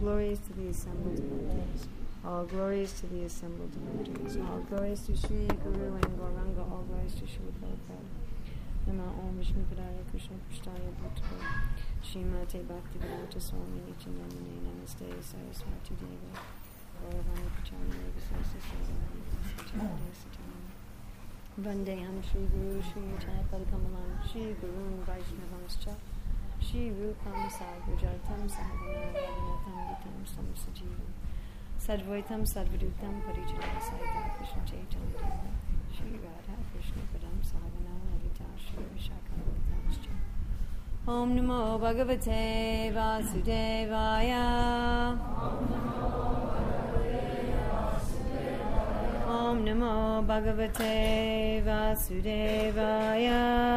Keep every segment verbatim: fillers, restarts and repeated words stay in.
glories to the assembled devotees. All glories to the assembled devotees. All glories to Sri Guru and Gauranga. All glories to Sri Prabhupada. Nama Om Vishnu Padaya Krishna Prasthaya Bhutto Srimate Bhaktivedanta Swami Nityanandane Namaste Saraswati Deva Gauravani Pachani Visasa Sarvani Satyavade Satyam Vandeham Shri Guru Shri Yutai Padakamalam Shri Gurun Vaishnavamscha Shri Rupam Sarvajatam Sahagana Radhanatam Vitam Samsajivam Sadvaitam Sadvadutam Parijana Saita Krishna Chaitanya Deva Shri Radha Krishna Padam Sahagana Lavita Shri Vishakam Om Namo Bhagavate Vasudevaya Om Namo Bhagavate Vasudevaya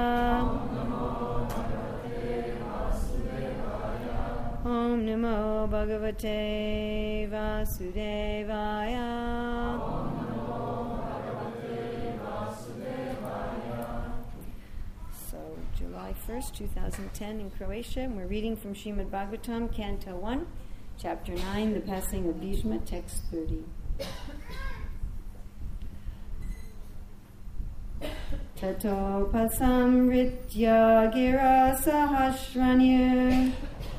Om Namo Bhagavate Vasudevaya July first, two thousand ten in Croatia, and we're reading from Srimad Bhagavatam, Canto one, Chapter nine, The Passing of Bhishma, Text thirty. Tato pasamritya gira sahasranya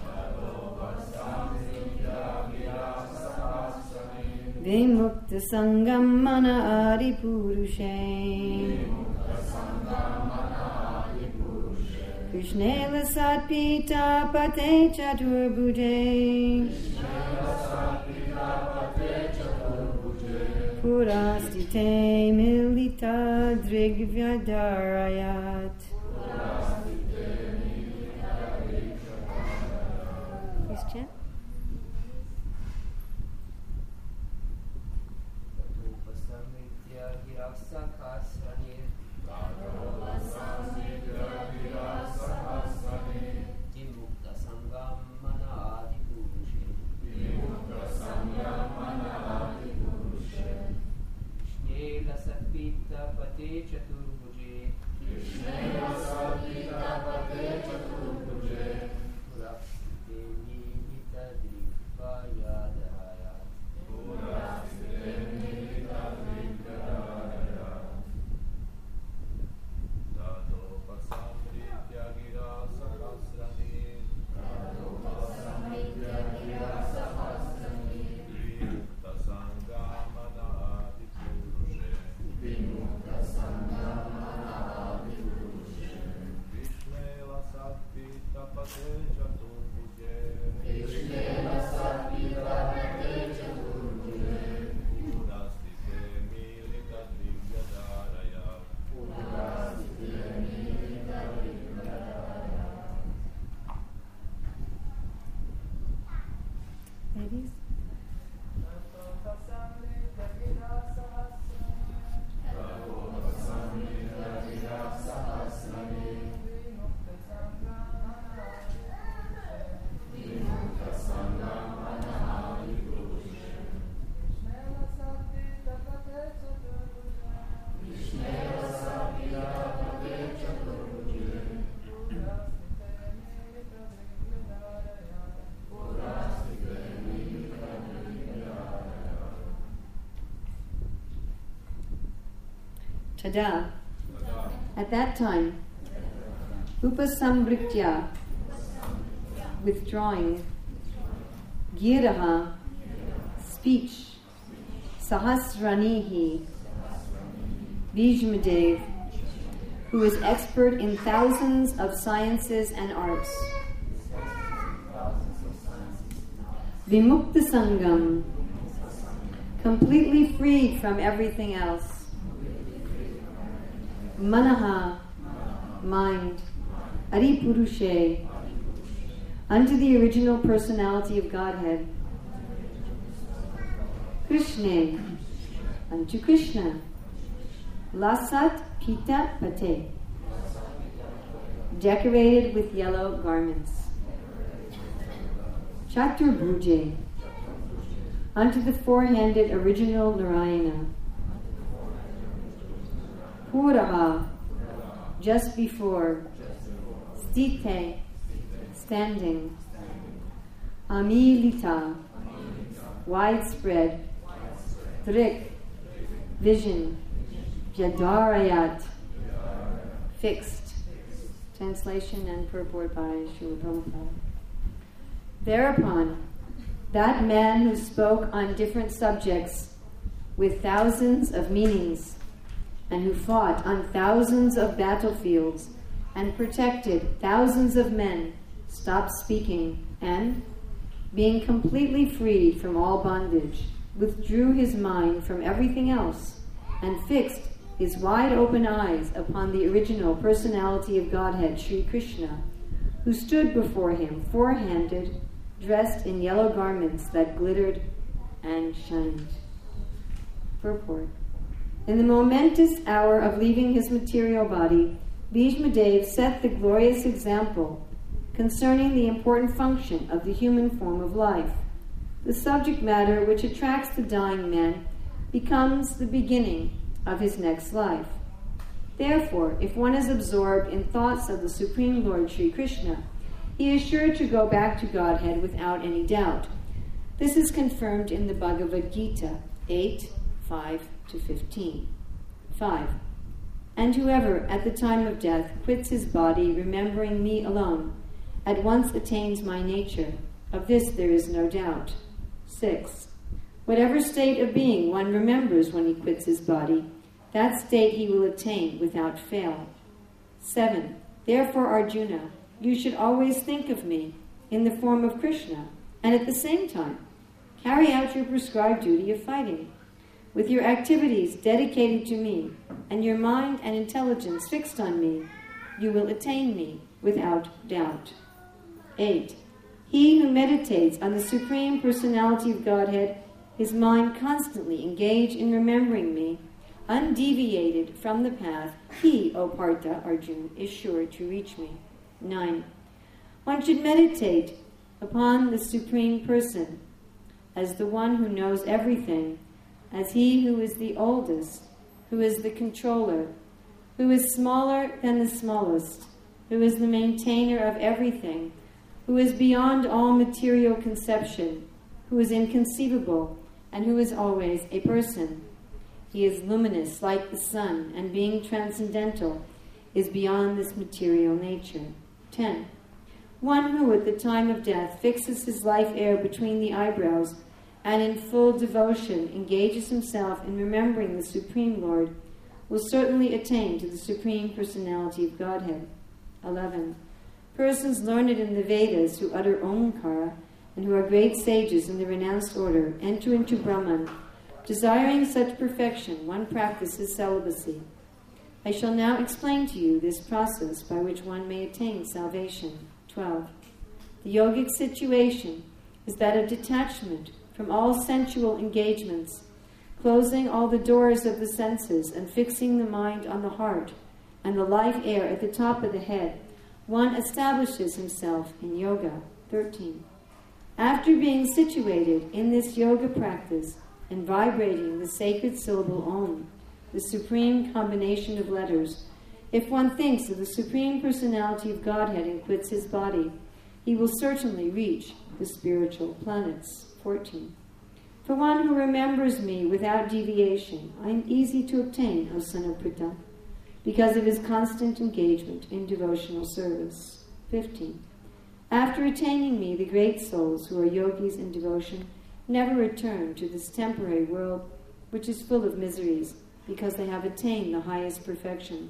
vimukta sangam mana adi purushe Krishna lasat pita pate chaturbhuje Purastite milita drigvyadarayat. Please chant. Ladies? Tada. At that time, Upasamritya, withdrawing, Giraha, speech, Sahasranihi, Bhishmadev, who is expert in thousands of sciences and arts, Vimukta Sangam, completely freed from everything else, Manaha, mind, Adipurushe, unto the original personality of Godhead, Krishna, unto Krishna, Lasat Pita Pate, decorated with yellow garments, Chaturbhuje, unto the four-handed original Narayana, Puraha, just before, Stite, standing, Amilita, widespread, drik, vision, Vyadarayat, fixed. Translation and purport by Srila Prabhupada. Thereupon, that man who spoke on different subjects with thousands of meanings, and who fought on thousands of battlefields and protected thousands of men, stopped speaking and, being completely freed from all bondage, withdrew his mind from everything else and fixed his wide-open eyes upon the original personality of Godhead, Sri Krishna, who stood before him four-handed, dressed in yellow garments that glittered and shined. Purport. In the momentous hour of leaving his material body, Bhishma Dev set the glorious example concerning the important function of the human form of life. The subject matter which attracts the dying man becomes the beginning of his next life. Therefore, if one is absorbed in thoughts of the Supreme Lord Sri Krishna, he is sure to go back to Godhead without any doubt. This is confirmed in the Bhagavad Gita eight, five to fifteen. five. And whoever at the time of death quits his body, remembering me alone, at once attains my nature. Of this there is no doubt. six. Whatever state of being one remembers when he quits his body, that state he will attain without fail. seven. Therefore, Arjuna, you should always think of me in the form of Krishna, and at the same time, carry out your prescribed duty of fighting. With your activities dedicated to me, and your mind and intelligence fixed on me, you will attain me without doubt. eight. He who meditates on the Supreme Personality of Godhead, his mind constantly engaged in remembering me, undeviated from the path, he, O Partha, Arjuna, is sure to reach me. nine. One should meditate upon the Supreme Person as the one who knows everything, as he who is the oldest, who is the controller, who is smaller than the smallest, who is the maintainer of everything, who is beyond all material conception, who is inconceivable, and who is always a person. He is luminous like the sun, and being transcendental, is beyond this material nature. ten. One who at the time of death fixes his life air between the eyebrows and in full devotion engages himself in remembering the Supreme Lord will certainly attain to the Supreme Personality of Godhead. eleven. Persons learned in the Vedas who utter Omkara and who are great sages in the renounced order enter into Brahman. Desiring such perfection, one practices celibacy. I shall now explain to you this process by which one may attain salvation. twelve. The yogic situation is that of detachment from all sensual engagements, closing all the doors of the senses and fixing the mind on the heart and the life air at the top of the head. One establishes himself in yoga. thirteen. After being situated in this yoga practice and vibrating the sacred syllable Om, the supreme combination of letters, if one thinks of the Supreme Personality of Godhead and quits his body, he will certainly reach the spiritual planets. fourteen. For one who remembers me without deviation, I am easy to obtain, O son of Pritha, because of his constant engagement in devotional service. fifteen. After attaining me, the great souls who are yogis in devotion never return to this temporary world, which is full of miseries, because they have attained the highest perfection.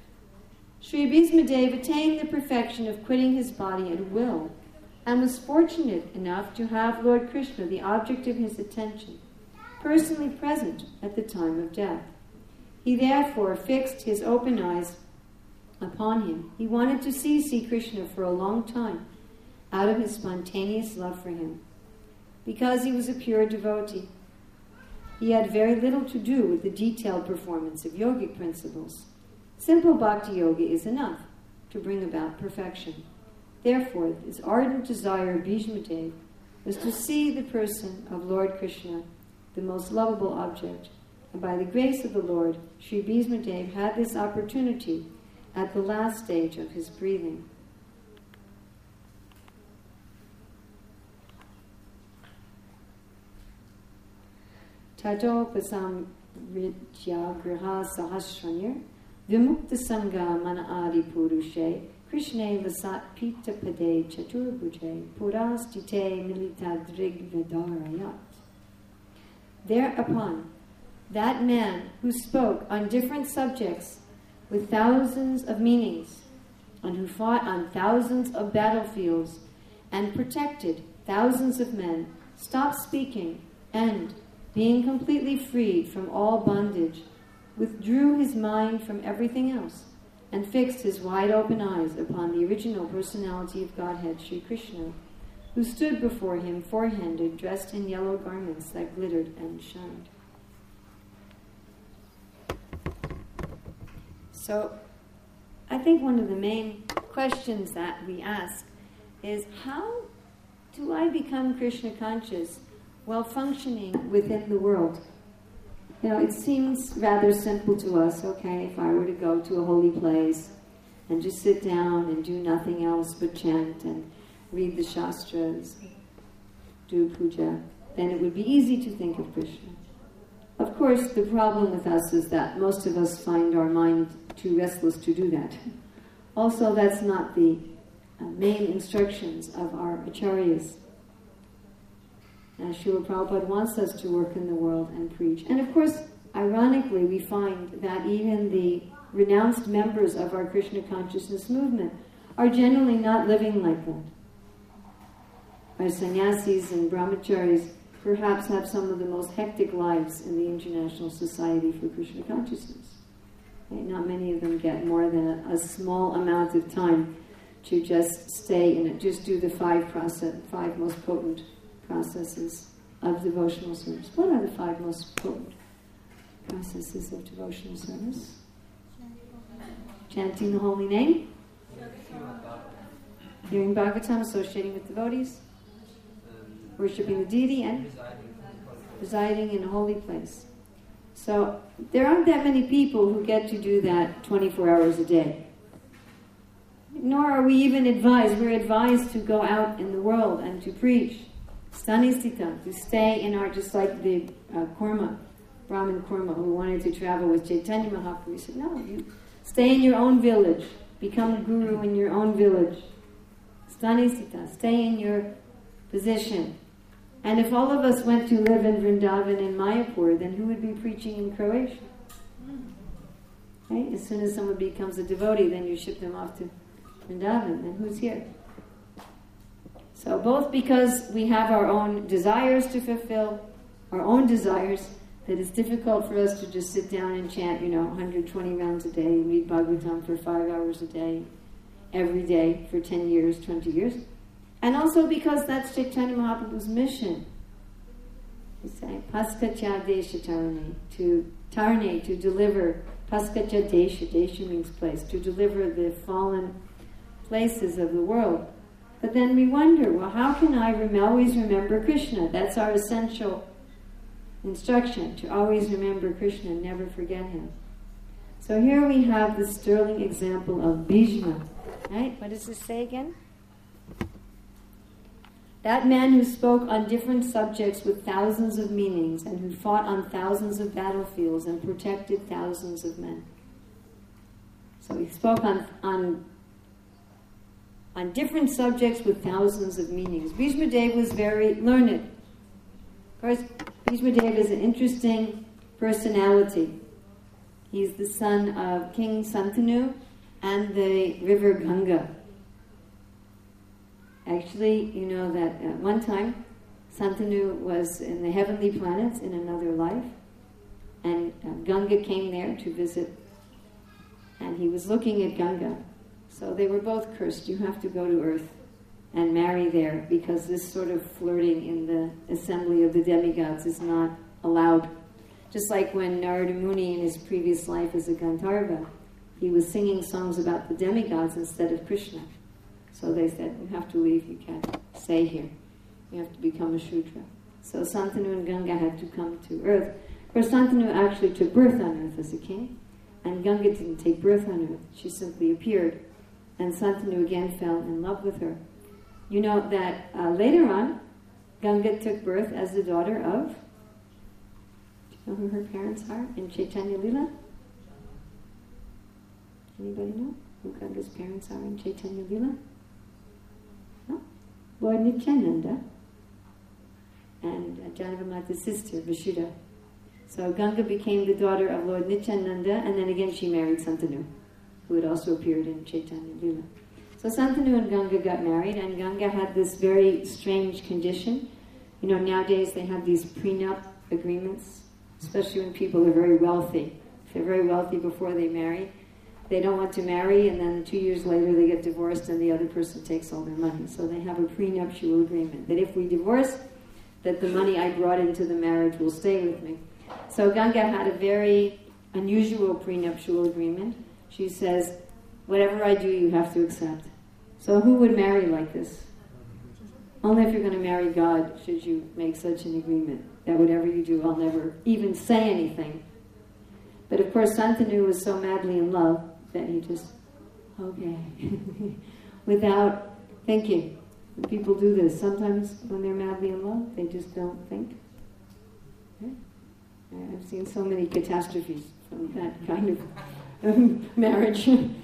Sri Bhismadev attained the perfection of quitting his body at will, and was fortunate enough to have Lord Krishna, the object of his attention, personally present at the time of death. He therefore fixed his open eyes upon him. He wanted to see Sri Krishna for a long time, out of his spontaneous love for him. Because he was a pure devotee, he had very little to do with the detailed performance of yogic principles. Simple bhakti yoga is enough to bring about perfection. Therefore, his ardent desire of Bhismadev was to see the person of Lord Krishna, the most lovable object. And by the grace of the Lord, Sri Bhismadev had this opportunity at the last stage of his breathing. tato pasam ritya griha sahasranir vimukta sangha mana adi purushe Krishne vasat pita pade chaturbhuje purastite milita drig vidarayat. Thereupon, that man who spoke on different subjects with thousands of meanings, and who fought on thousands of battlefields and protected thousands of men, stopped speaking and, being completely freed from all bondage, withdrew his mind from everything else and fixed his wide-open eyes upon the original personality of Godhead, Sri Krishna, who stood before him four-handed, dressed in yellow garments that glittered and shined. So, I think one of the main questions that we ask is, how do I become Krishna conscious while functioning within the world? You know, it seems rather simple to us. Okay, if I were to go to a holy place and just sit down and do nothing else but chant and read the Shastras, do puja, then it would be easy to think of Krishna. Of course, the problem with us is that most of us find our mind too restless to do that. Also, that's not the uh, main instructions of our acharyas. Uh, Srila Prabhupada wants us to work in the world and preach. And of course, ironically, we find that even the renounced members of our Krishna consciousness movement are generally not living like that. Our sannyasis and brahmacharis perhaps have some of the most hectic lives in the International Society for Krishna Consciousness. Okay? Not many of them get more than a, a small amount of time to just stay in it, just do the five process, five most potent processes of devotional service. What are the five most potent processes of devotional service? Chanting the holy name, hearing Bhagavatam, associating with devotees, worshipping the deity, and residing in a holy place. So there aren't that many people who get to do that twenty-four hours a day. Nor are we even advised. We're advised to go out in the world and to preach. Stanistita, to stay in our, just like the uh, Kurma, Brahmin Kurma, who wanted to travel with Chaitanya Mahaprabhu. He said, no, you stay in your own village. Become a guru in your own village. Stanistita, stay in your position. And if all of us went to live in Vrindavan and Mayapur, then who would be preaching in Croatia? Right? As soon as someone becomes a devotee, then you ship them off to Vrindavan. Then who's here? So both because we have our own desires to fulfill, our own desires, that it's difficult for us to just sit down and chant, you know, one hundred twenty rounds a day, read Bhagavatam for five hours a day, every day for ten years, twenty years. And also because that's Chaitanya Mahaprabhu's mission. He's saying, Paskacha Desha Tarane, to Tarane, to deliver, Paskacha Desha, Desha means place, to deliver the fallen places of the world. But then we wonder, well, how can I rem- always remember Krishna? That's our essential instruction, to always remember Krishna and never forget him. So here we have the sterling example of Bhishma. Right? What does this say again? That man who spoke on different subjects with thousands of meanings and who fought on thousands of battlefields and protected thousands of men. So he spoke on, on, on different subjects with thousands of meanings. Bhishma Dev was very learned. Of course, Bhishma Dev is an interesting personality. He's the son of King Santanu and the river Ganga. Actually, you know that at one time, Santanu was in the heavenly planets in another life, and uh, Ganga came there to visit, and he was looking at Ganga. So they were both cursed. You have to go to earth and marry there, because this sort of flirting in the assembly of the demigods is not allowed. Just like when Narada Muni in his previous life as a Gandharva, he was singing songs about the demigods instead of Krishna. So they said, you have to leave, you can't stay here. You have to become a Shudra. So Santanu and Ganga had to come to earth. Of course, Santanu actually took birth on earth as a king, and Ganga didn't take birth on earth. She simply appeared, and Santanu again fell in love with her. You know that uh, later on, Ganga took birth as the daughter of know who her parents are in Chaitanya Lila? Anybody know who Ganga's parents are in Chaitanya Lila? No? Lord Nityananda and uh, Janavamata's sister, Vasudha. So Ganga became the daughter of Lord Nityananda, and then again she married Santanu, who had also appeared in Chaitanya Lila. So Santanu and Ganga got married, and Ganga had this very strange condition. You know, nowadays they have these prenup agreements, especially when people are very wealthy. If they're very wealthy before they marry, they don't want to marry, and then two years later they get divorced and the other person takes all their money. So they have a prenuptial agreement that if we divorce, that the money I brought into the marriage will stay with me. So Ganga had a very unusual prenuptial agreement. She says, whatever I do, you have to accept. So who would marry like this? Only if you're going to marry God should you make such an agreement, that whatever you do, I'll never even say anything. But of course, Santanu was so madly in love that he just, okay, without thinking. People do this. Sometimes when they're madly in love, they just don't think. Okay? I've seen so many catastrophes from that kind of marriage.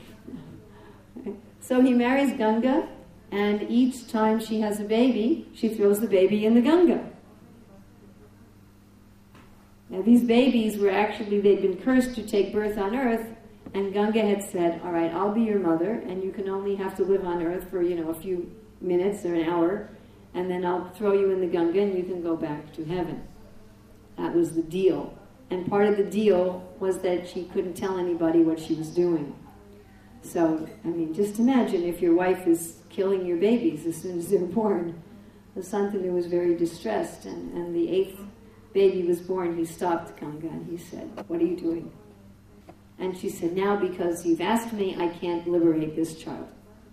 So he marries Ganga, and each time she has a baby, she throws the baby in the Ganga. Now these babies were actually, they'd been cursed to take birth on earth, and Ganga had said, all right, I'll be your mother, and you can only have to live on earth for, you know, a few minutes or an hour, and then I'll throw you in the Ganga and you can go back to heaven. That was the deal. And part of the deal was that she couldn't tell anybody what she was doing. So, I mean, just imagine if your wife is killing your babies as soon as they're born. The Santanu was very distressed, and, and the eighth baby was born. He stopped Ganga and he said, what are you doing? And she said, now because you've asked me, I can't liberate this child.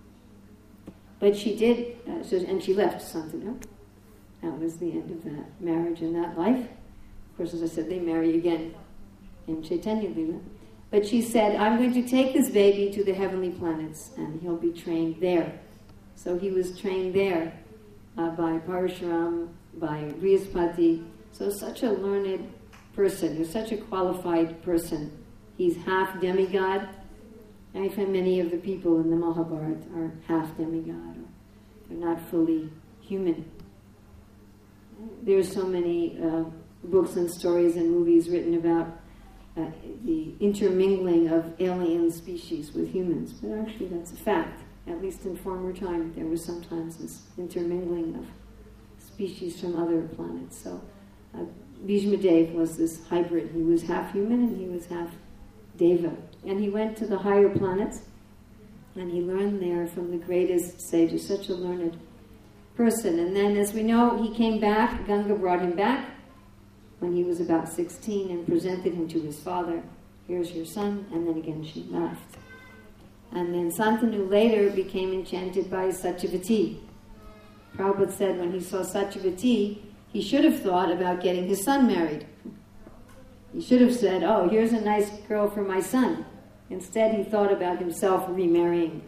But she did, uh, so, and she left Santanu. That was the end of that marriage and that life. Of course, as I said, they marry again in Chaitanya Lila. But she said, I'm going to take this baby to the heavenly planets, and he'll be trained there. So he was trained there uh, by Parashuram, by Brihaspati. So such a learned person, he's such a qualified person. He's half demigod. I find many of the people in the Mahabharata are half demigod, or they're not fully human. There's so many uh, books and stories and movies written about uh, the intermingling of alien species with humans, but actually that's a fact. At least in former time, there was sometimes this intermingling of species from other planets. So uh, Bhishma Dev was this hybrid. He was half human and he was half Deva. And he went to the higher planets, and he learned there from the greatest sages, such a learned person. And then, as we know, he came back, Ganga brought him back when he was about sixteen and presented him to his father. Here's your son, and then again she left. And then Santanu later became enchanted by Satyavati. Prabhupada said when he saw Satyavati, he should have thought about getting his son married. He should have said, oh, here's a nice girl for my son. Instead, he thought about himself remarrying.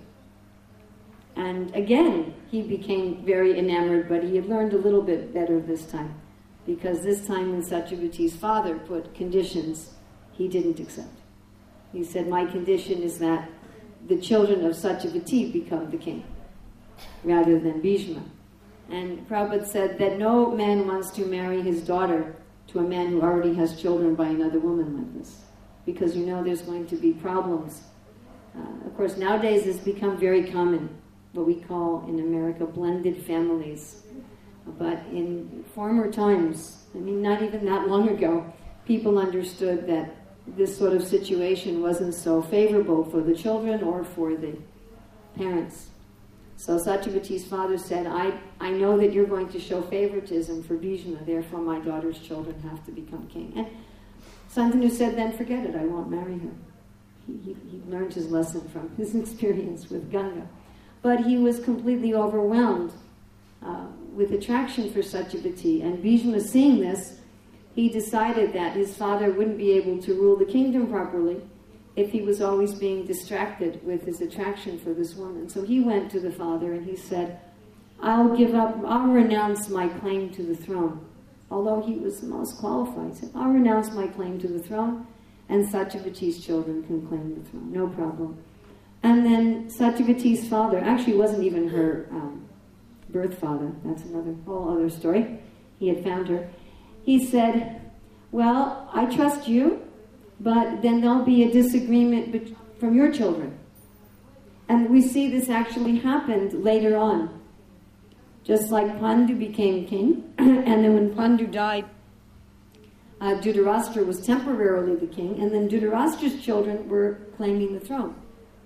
And again, he became very enamored, but he had learned a little bit better this time. Because this time when Satyavati's father put conditions, he didn't accept. He said, my condition is that the children of Satyavati become the king, rather than Bhishma. And Prabhupada said that no man wants to marry his daughter to a man who already has children by another woman like this. Because you know there's going to be problems. Uh, of course, nowadays it's become very common, what we call in America blended families. But in former times, I mean, not even that long ago, people understood that this sort of situation wasn't so favorable for the children or for the parents. So Satyavati's father said, I, I know that you're going to show favoritism for Bhishma, therefore my daughter's children have to become king. And Santanu said, then forget it, I won't marry her. He, he, he learned his lesson from his experience with Ganga. But he was completely overwhelmed uh, with attraction for Satyavati. And Bhishma, seeing this, he decided that his father wouldn't be able to rule the kingdom properly if he was always being distracted with his attraction for this woman. So he went to the father and he said, I'll give up, I'll renounce my claim to the throne although he was the most qualified. He said, I'll renounce my claim to the throne, and Satyavati's children can claim the throne, no problem. And then Satyavati's father, actually wasn't even her um, birth father, that's another whole other story. He had found her. He said, well, I trust you, but then there'll be a disagreement be- from your children. And we see this actually happened later on. Just like Pandu became king, and then when Pandu died, uh, Dhritarashtra was temporarily the king, and then Dhritarashtra's children were claiming the throne.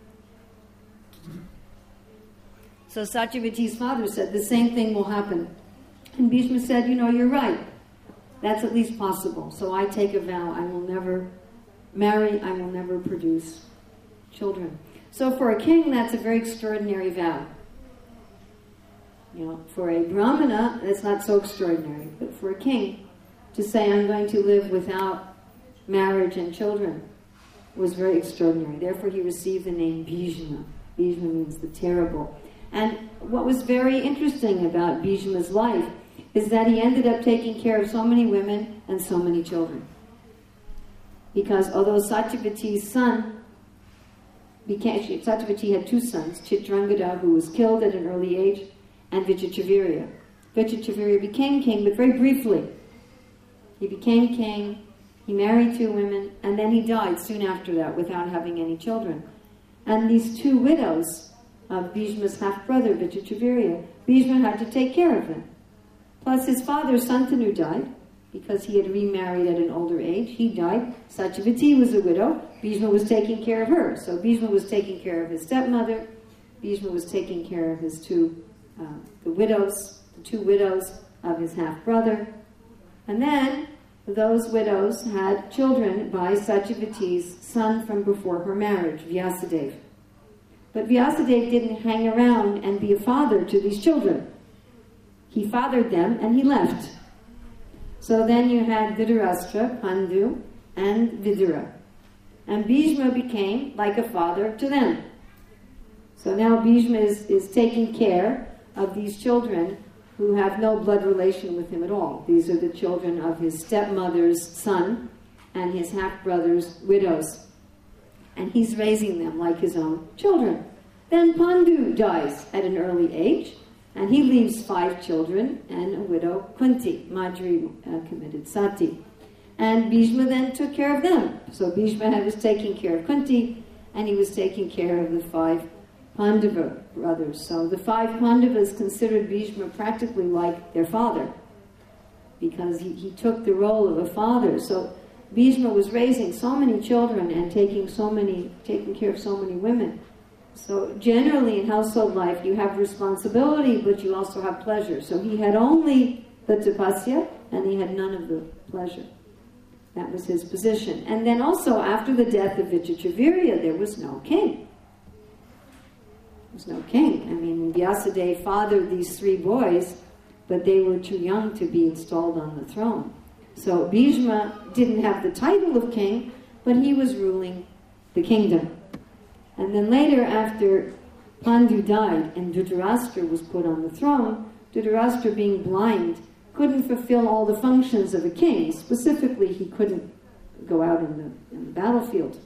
So Satyavati's father said the same thing will happen. And Bhishma said, you know, you're right. That's at least possible. So I take a vow, I will never marry, I will never produce children. So for a king, that's a very extraordinary vow. You know, for a Brahmana, that's not so extraordinary. But for a king, to say, I'm going to live without marriage and children, was very extraordinary. Therefore, he received the name Bhishma. Bhishma means the terrible. And what was very interesting about Bhishma's life is that he ended up taking care of so many women and so many children. Because although Satyavati's son became, Satyavati had two sons, Chitrangada, who was killed at an early age, and Vichitravirya. Vichitravirya became king, but very briefly. He became king, he married two women, and then he died soon after that without having any children. And these two widows of Bhishma's half-brother, Vichitravirya, Bhishma had to take care of them. Plus his father, Santanu, died because he had remarried at an older age. He died. Satyavati was a widow. Bhishma was taking care of her. So Bhishma was taking care of his stepmother. Bhishma was taking care of his two, uh, the widows, the two widows of his half-brother. And then those widows had children by Satyavati's son from before her marriage, Vyasadeva. But Vyasadeva didn't hang around and be a father to these children. He fathered them and he left. So then you had Dhritarashtra, Pandu, and Vidura. And Bhishma became like a father to them. So now Bhishma is, is taking care of these children who have no blood relation with him at all. These are the children of his stepmother's son and his half-brother's widows. And he's raising them like his own children. Then Pandu dies at an early age, and he leaves five children and a widow, Kunti. Madri uh, committed sati. And Bhishma then took care of them. So Bhishma was taking care of Kunti, and he was taking care of the five Pandava brothers. So the five Pandavas considered Bhishma practically like their father, because he, he took the role of a father. So Bhishma was raising so many children and taking so many, taking care of so many women. So generally in household life you have responsibility, but you also have pleasure. So he had only the tapasya and he had none of the pleasure. That was his position. And then also after the death of Vichitravirya, there was no king. There was no king. I mean, Vyasadeva fathered these three boys, but they were too young to be installed on the throne. So Bhishma didn't have the title of king, but he was ruling the kingdom. And then later, after Pandu died and Dhritarashtra was put on the throne, Dhritarashtra, being blind, couldn't fulfill all the functions of a king. Specifically, he couldn't go out in the, in the battlefield.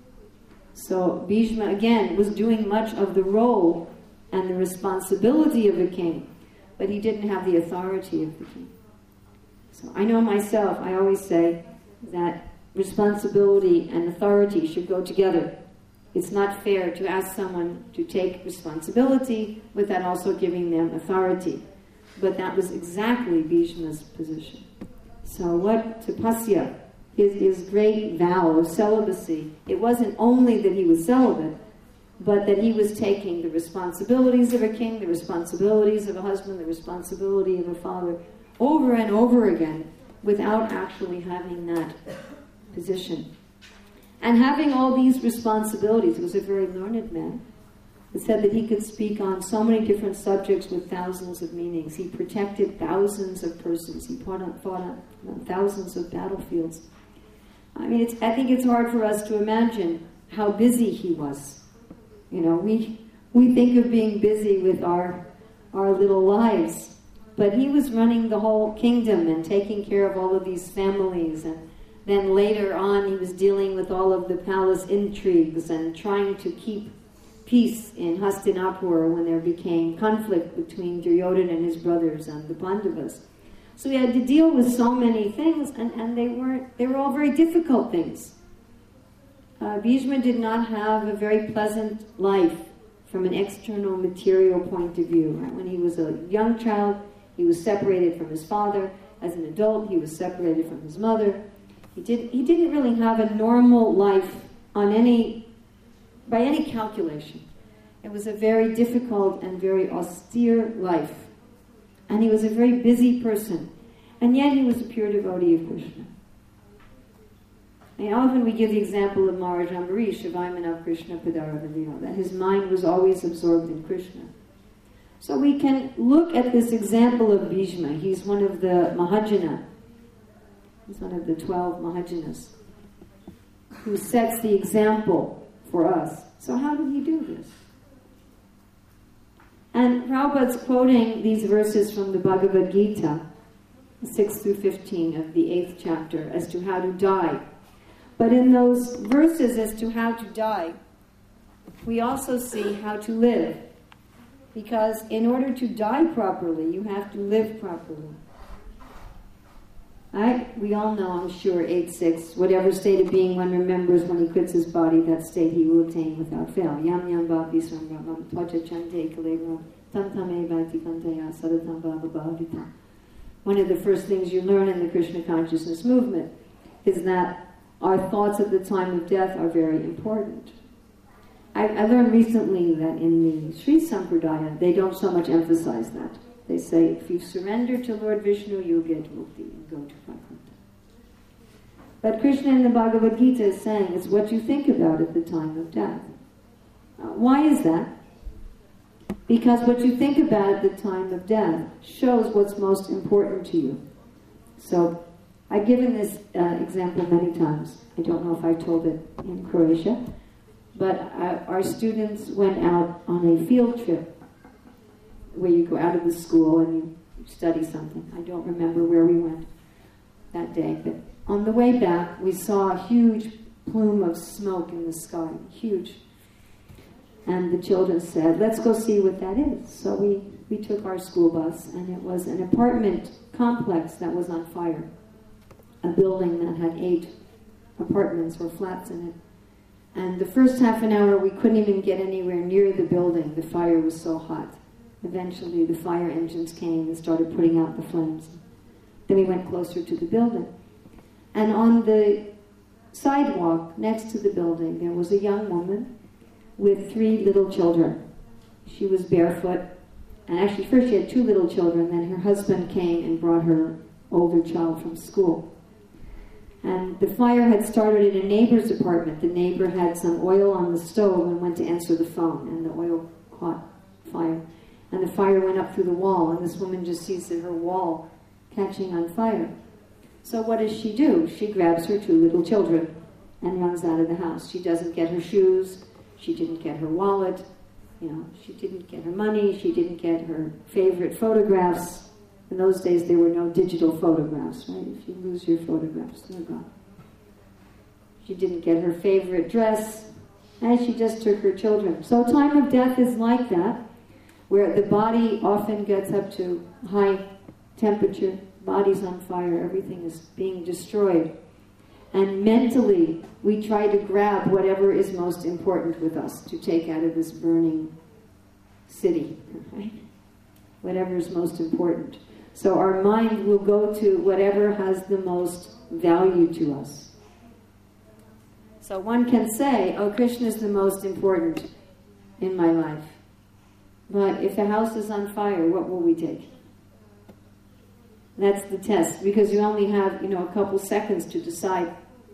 So Bhishma, again, was doing much of the role and the responsibility of a king, but he didn't have the authority of the king. So I know myself, I always say that responsibility and authority should go together. It's not fair to ask someone to take responsibility without also giving them authority. But that was exactly Bhishma's position. So what tapasya, his, his great vow of celibacy, it wasn't only that he was celibate, but that he was taking the responsibilities of a king, the responsibilities of a husband, the responsibility of a father, over and over again, without actually having that position. And having all these responsibilities, he was a very learned man. It said that he could speak on so many different subjects with thousands of meanings. He protected thousands of persons. He fought on, fought on, on thousands of battlefields. I mean, it's, I think it's hard for us to imagine how busy he was. You know, we we think of being busy with our our little lives, but he was running the whole kingdom and taking care of all of these families, and then later on he was dealing with all of the palace intrigues and trying to keep peace in Hastinapur when there became conflict between Duryodhana and his brothers and the Pandavas. So he had to deal with so many things, and, and they weren't they were all very difficult things. Uh, Bhishma did not have a very pleasant life from an external material point of view. Right? When he was a young child, he was separated from his father. As an adult, he was separated from his mother. He did he didn't really have a normal life on any by any calculation. It was a very difficult and very austere life. And he was a very busy person. And yet he was a pure devotee of Krishna. And often we give the example of Maharaj Ambarish, Shivayamanav Krishna Padaravandiya, that his mind was always absorbed in Krishna. So we can look at this example of Bhishma. He's one of the Mahajana. He's one of the twelve Mahajanas who sets the example for us. So how did he do this? And Prabhupada's quoting these verses from the Bhagavad Gita, six through fifteen of the eighth chapter, as to how to die. But in those verses as to how to die, we also see how to live. Because in order to die properly, you have to live properly. Right? We all know, I'm sure, eight six, whatever state of being one remembers when he quits his body, that state he will attain without fail. Yam yam bhavi samravam tvacha chante kalegram tantame bhakti kantaya sadatam bhava bhavita. One of the first things you learn in the Krishna consciousness movement is that our thoughts at the time of death are very important. I, I learned recently that in the Sri Sampradaya, they don't so much emphasize that. They say, if you surrender to Lord Vishnu, you'll get mukti and go to Vaikuntha. But Krishna in the Bhagavad Gita is saying it's what you think about at the time of death. Uh, why is that? Because what you think about at the time of death shows what's most important to you. So, I've given this uh, example many times. I don't know if I told it in Croatia, but uh, our students went out on a field trip where you go out of the school and you study something. I don't remember where we went that day, but on the way back, we saw a huge plume of smoke in the sky, huge. And the children said, let's go see what that is. So we, we took our school bus, and it was an apartment complex that was on fire. A building that had eight apartments or flats in it. And the first half an hour, we couldn't even get anywhere near the building. The fire was so hot. Eventually, the fire engines came and started putting out the flames. Then we went closer to the building. And on the sidewalk next to the building, there was a young woman with three little children. She was barefoot. And actually, first she had two little children. Then her husband came and brought her older child from school. And the fire had started in a neighbor's apartment. The neighbor had some oil on the stove and went to answer the phone, and the oil caught fire. And the fire went up through the wall, and this woman just sees her wall catching on fire. So what does she do? She grabs her two little children and runs out of the house. She doesn't get her shoes. She didn't get her wallet. You know, she didn't get her money. She didn't get her favorite photographs. In those days, there were no digital photographs, right? If you lose your photographs, they're gone. She didn't get her favorite dress, and she just took her children. So time of death is like that, where the body often gets up to high temperature, body's on fire, everything is being destroyed. And mentally, we try to grab whatever is most important with us to take out of this burning city, right? Whatever is most important. So our mind will go to whatever has the most value to us. So one can say, oh, Krishna is the most important in my life. But if the house is on fire, what will we take? That's the test, because you only have, you know, a couple seconds to decide.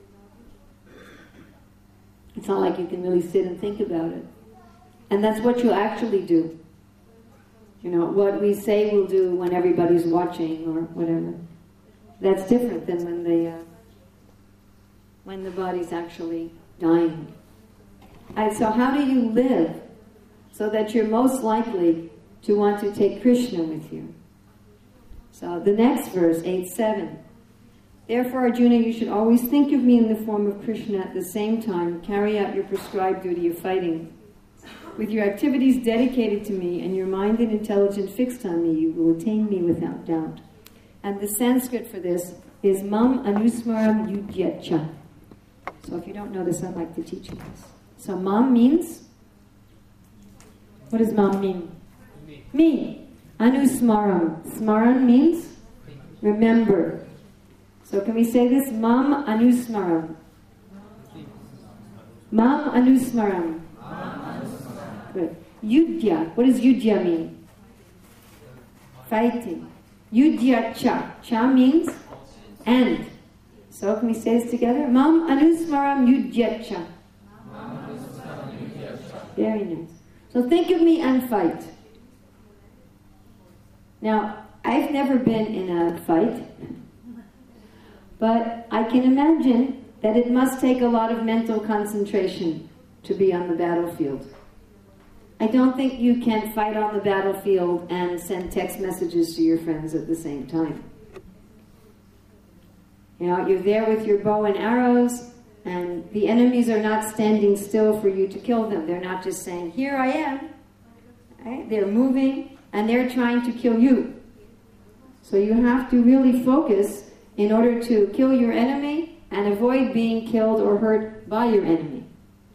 It's not like you can really sit and think about it. And that's what you actually do. You know, what we say we'll do when everybody's watching or whatever. That's different than when the uh, when the body's actually dying. And so how do you live so that you're most likely to want to take Krishna with you? So the next verse, eight seven. Therefore, Arjuna, you should always think of me in the form of Krishna. At the same time, carry out your prescribed duty of fighting. With your activities dedicated to me and your mind and intelligence fixed on me, you will attain me without doubt. And the Sanskrit for this is Mam Anusmaram Yudhyacha. So if you don't know this, I'd like to teach you this. So Mam means, what does Mam mean? Me. Me. Anusmaram. Smaran means remember. So can we say this? Mam Anusmaram. Mam Anusmaram. Good. Yudhya. What does Yudhya mean? Fighting. Yudhya cha. Cha means and. So can we say this together? Mam Anusmaram Yudhya cha. Very nice. So think of me and fight. Now, I've never been in a fight, but I can imagine that it must take a lot of mental concentration to be on the battlefield. I don't think you can fight on the battlefield and send text messages to your friends at the same time. You know, you're there with your bow and arrows, and the enemies are not standing still for you to kill them. They're not just saying, here I am. Right? They're moving, and they're trying to kill you. So you have to really focus in order to kill your enemy and avoid being killed or hurt by your enemy.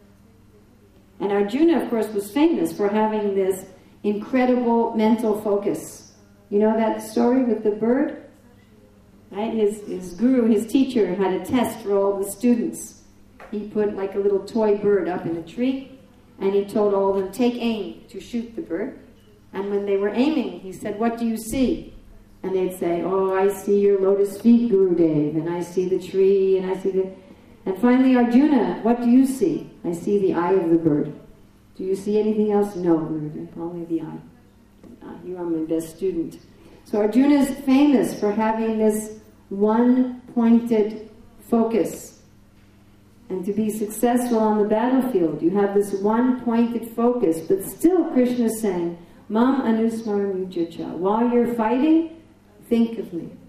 And Arjuna, of course, was famous for having this incredible mental focus. You know that story with the bird? Right? His, his guru, his teacher, had a test for all the students. He put like a little toy bird up in a tree, and he told all of them, take aim to shoot the bird. And when they were aiming, he said, what do you see? And they'd say, oh, I see your lotus feet, Gurudev, and I see the tree, and I see the... And finally, Arjuna, what do you see? I see the eye of the bird. Do you see anything else? No, Gurudev, only the eye. Uh, you are my best student. So Arjuna is famous for having this one-pointed focus. And to be successful on the battlefield, you have this one-pointed focus. But still, Krishna is saying, Mam Anusmaram Yudhyacha. While you're fighting, think of me.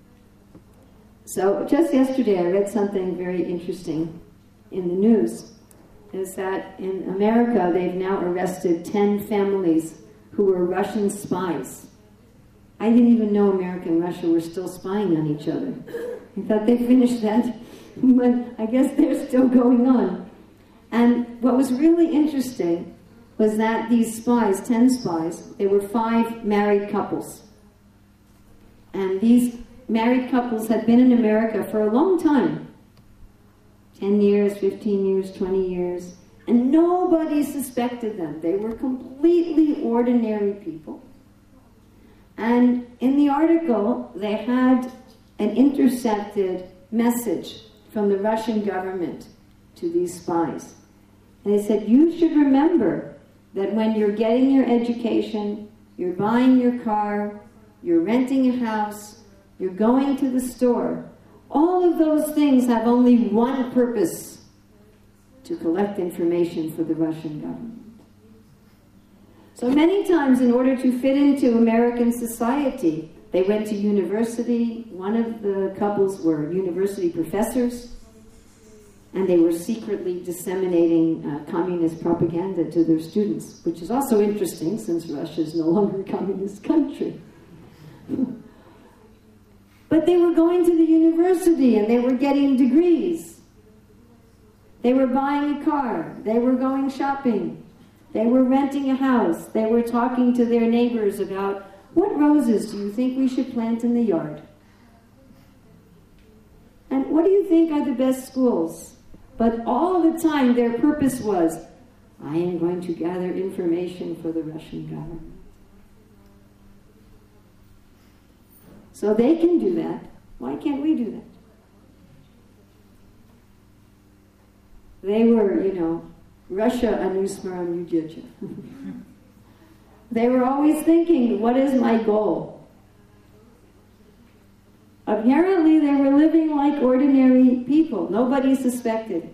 So just yesterday I read something very interesting in the news. Is that in America they've now arrested ten families who were Russian spies. I didn't even know America and Russia were still spying on each other. I thought they finished that, but I guess they're still going on. And what was really interesting was that these spies, ten spies, they were five married couples. And these married couples had been in America for a long time. ten years, fifteen years, twenty years. And nobody suspected them. They were completely ordinary people. And in the article, they had an intercepted message from the Russian government to these spies. And they said, you should remember that when you're getting your education, you're buying your car, you're renting a house, you're going to the store, all of those things have only one purpose: to collect information for the Russian government. So many times, in order to fit into American society, they went to university. One of the couples were university professors, and they were secretly disseminating uh, communist propaganda to their students, which is also interesting since Russia is no longer a communist country. But they were going to the university and they were getting degrees. They were buying a car. They were going shopping. They were renting a house. They were talking to their neighbors about, what roses do you think we should plant in the yard? And what do you think are the best schools? But all the time their purpose was, I am going to gather information for the Russian government. So they can do that. Why can't we do that? They were, you know, Russia Anusmaram Yudhyacha. They were always thinking, what is my goal? Apparently they were living like ordinary people. Nobody suspected.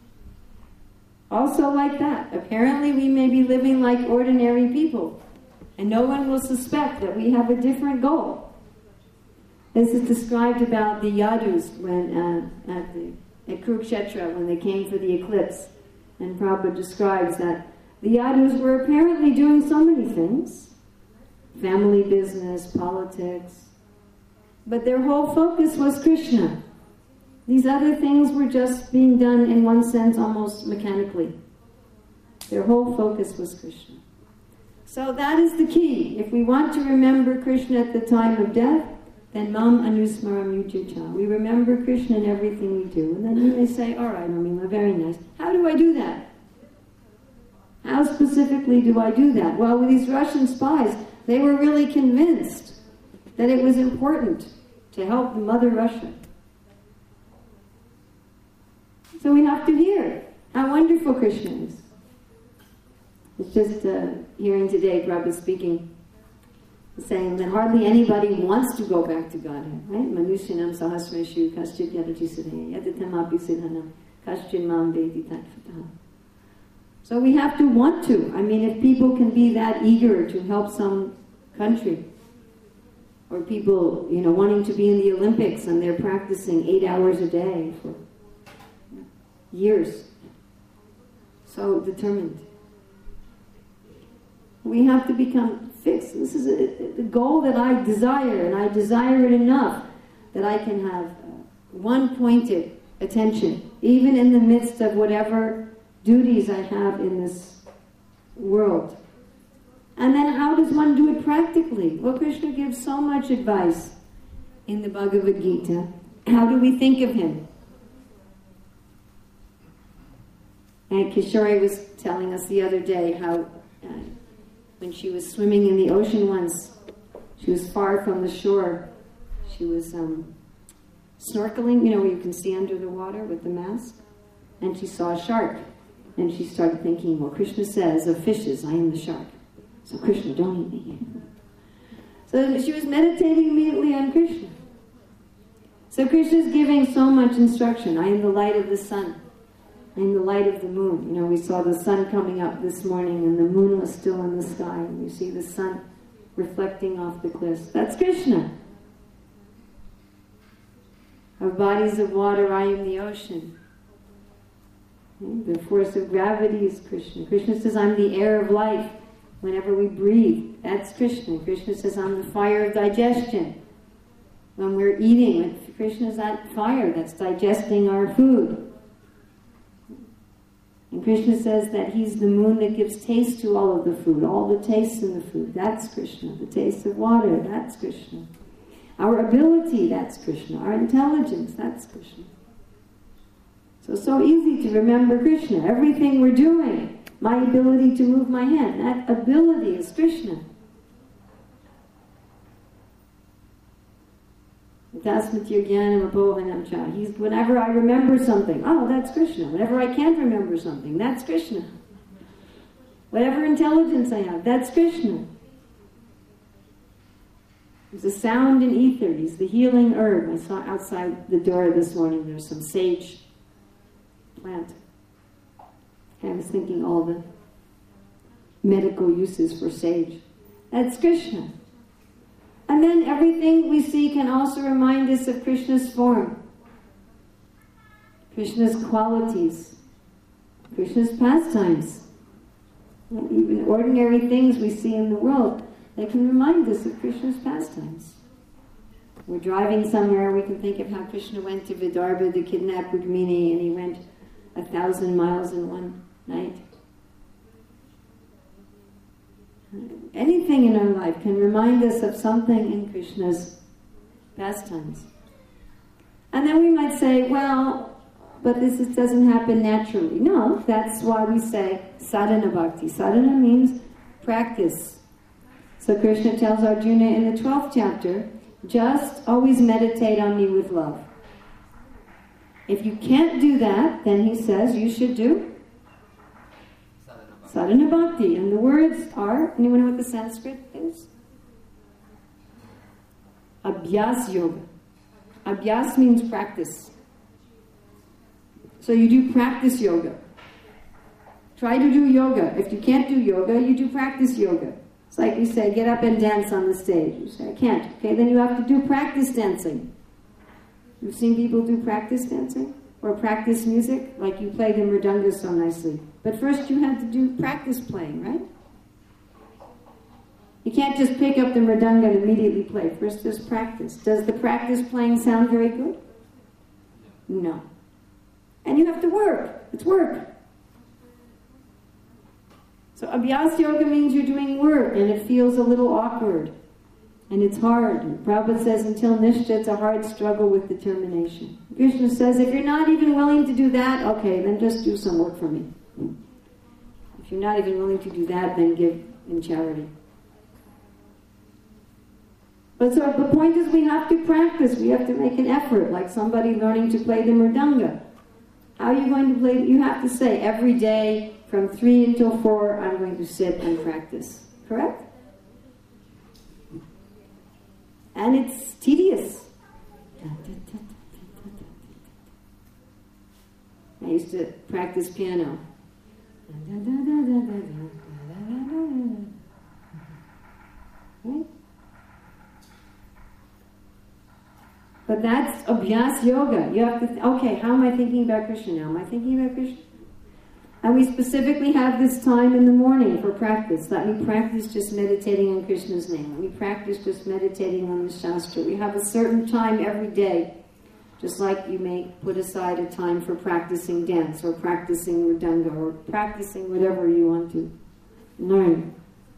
Also like that. Apparently we may be living like ordinary people. And no one will suspect that we have a different goal. This is described about the Yadus when uh, at, the, at Kurukshetra when they came for the eclipse. And Prabhupada describes that the Yadus were apparently doing so many things. Family business, politics. But their whole focus was Krishna. These other things were just being done in one sense almost mechanically. Their whole focus was Krishna. So that is the key. If we want to remember Krishna at the time of death, then Mam Anusmaram Yujacha. We remember Krishna in everything we do. And then you may say, all right, Amila, very nice. How do I do that? How specifically do I do that? Well, with these Russian spies, they were really convinced that it was important to help Mother Russia. So we have to hear how wonderful Krishna is. It's just uh, hearing today, Prabhupada speaking, saying that hardly anybody wants to go back to Godhead, right? Manusyanam sahasreshu kaschit yadati siddhaya yadatam api siddhanam kaschit mam vedi tattvataha. So we have to want to. I mean, if people can be that eager to help some country, or people, you know, wanting to be in the Olympics and they're practicing eight hours a day for years, so determined. We have to become fixed. This is a, the goal that I desire, and I desire it enough that I can have one-pointed attention, even in the midst of whatever duties I have in this world. And then how does one do it practically? Well, Krishna gives so much advice in the Bhagavad Gita. How do we think of him? And Kishori was telling us the other day how uh, when she was swimming in the ocean once, she was far from the shore. She was um, snorkeling, you know, where you can see under the water with the mask. And she saw a shark. And she started thinking, well, Krishna says, of fishes, I am the shark. So Krishna, don't eat me. So she was meditating immediately on Krishna. So Krishna's giving so much instruction. I am the light of the sun. I am the light of the moon. You know, we saw the sun coming up this morning and the moon was still in the sky. And you see the sun reflecting off the cliffs. That's Krishna. Of bodies of water, I am the ocean. The force of gravity is Krishna. Krishna says, I'm the air of life. Whenever we breathe, that's Krishna. Krishna says, I'm the fire of digestion. When we're eating, Krishna is that fire that's digesting our food. And Krishna says that he's the moon that gives taste to all of the food, all the tastes in the food. That's Krishna. The taste of water, that's Krishna. Our ability, that's Krishna. Our intelligence, that's Krishna. So, so easy to remember Krishna. Everything we're doing, my ability to move my hand, that ability is Krishna. He's, whenever I remember something, oh, that's Krishna. Whenever I can't remember something, that's Krishna. Whatever intelligence I have, that's Krishna. There's a sound in ether. He's the healing herb. I saw outside the door this morning, there's some sage plant. I was thinking all the medical uses for sage. That's Krishna. And then everything we see can also remind us of Krishna's form, Krishna's qualities, Krishna's pastimes. And even ordinary things we see in the world, they can remind us of Krishna's pastimes. We're driving somewhere, we can think of how Krishna went to Vidarbha to kidnap Rukmini, and he went a thousand miles in one night. Anything in our life can remind us of something in Krishna's pastimes. And then we might say, well, but this is, doesn't happen naturally. No, that's why we say sadhana bhakti. Sadhana means practice. So Krishna tells Arjuna in the twelfth chapter, just always meditate on me with love. If you can't do that, then he says you should do Sadhana Bhakti. And the words are, anyone know what the Sanskrit is? Abhyas Yoga. Abhyas means practice. So you do practice yoga. Try to do yoga. If you can't do yoga, you do practice yoga. It's like you say, get up and dance on the stage. You say, I can't. Okay, then you have to do practice dancing. You've seen people do practice dancing? Or practice music? Like you play the mridanga so nicely. But first you have to do practice playing, right? You can't just pick up the mridanga and immediately play. First there's practice. Does the practice playing sound very good? No. And you have to work. It's work. So Abhyas Yoga means you're doing work, and it feels a little awkward. And it's hard. And Prabhupada says, until Nishta, it's a hard struggle with determination. Krishna says, if you're not even willing to do that, okay, then just do some work for me. If you're not even willing to do that, then give in charity. But so the point is we have to practice. We have to make an effort, like somebody learning to play the mridanga. How are you going to play? You have to say, every day from three until four, I'm going to sit and practice. Correct? And it's tedious. I used to practice piano. Right? But that's Abhyas Yoga. You have to, th- okay, how am I thinking about Krishna now? Am I thinking about Krishna? And we specifically have this time in the morning for practice. Let me practice just meditating on Krishna's name. Let me practice just meditating on the Shastra. We have a certain time every day. Just like you may put aside a time for practicing dance or practicing mridanga or practicing whatever you want to learn.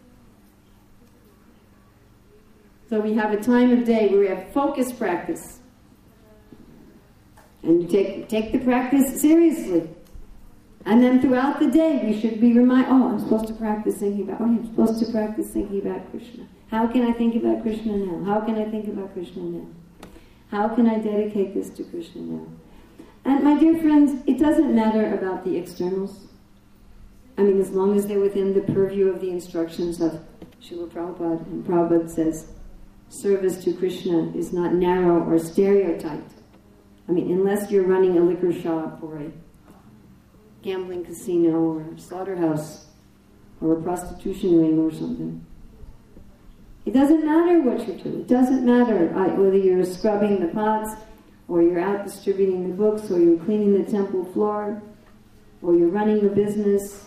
So we have a time of day where we have focused practice. And you take, take the practice seriously. And then throughout the day, we should be reminded, oh, I'm supposed to practice thinking about, oh, I'm supposed to practice thinking about Krishna. How can I think about Krishna now? How can I think about Krishna now? How can I dedicate this to Krishna now? And my dear friends, it doesn't matter about the externals. I mean, as long as they're within the purview of the instructions of Srila Prabhupada. And Prabhupada says, service to Krishna is not narrow or stereotyped. I mean, unless you're running a liquor shop or a gambling casino or a slaughterhouse or a prostitution ring or something. It doesn't matter what you do. It doesn't matter uh, whether you're scrubbing the pots or you're out distributing the books or you're cleaning the temple floor or you're running a business.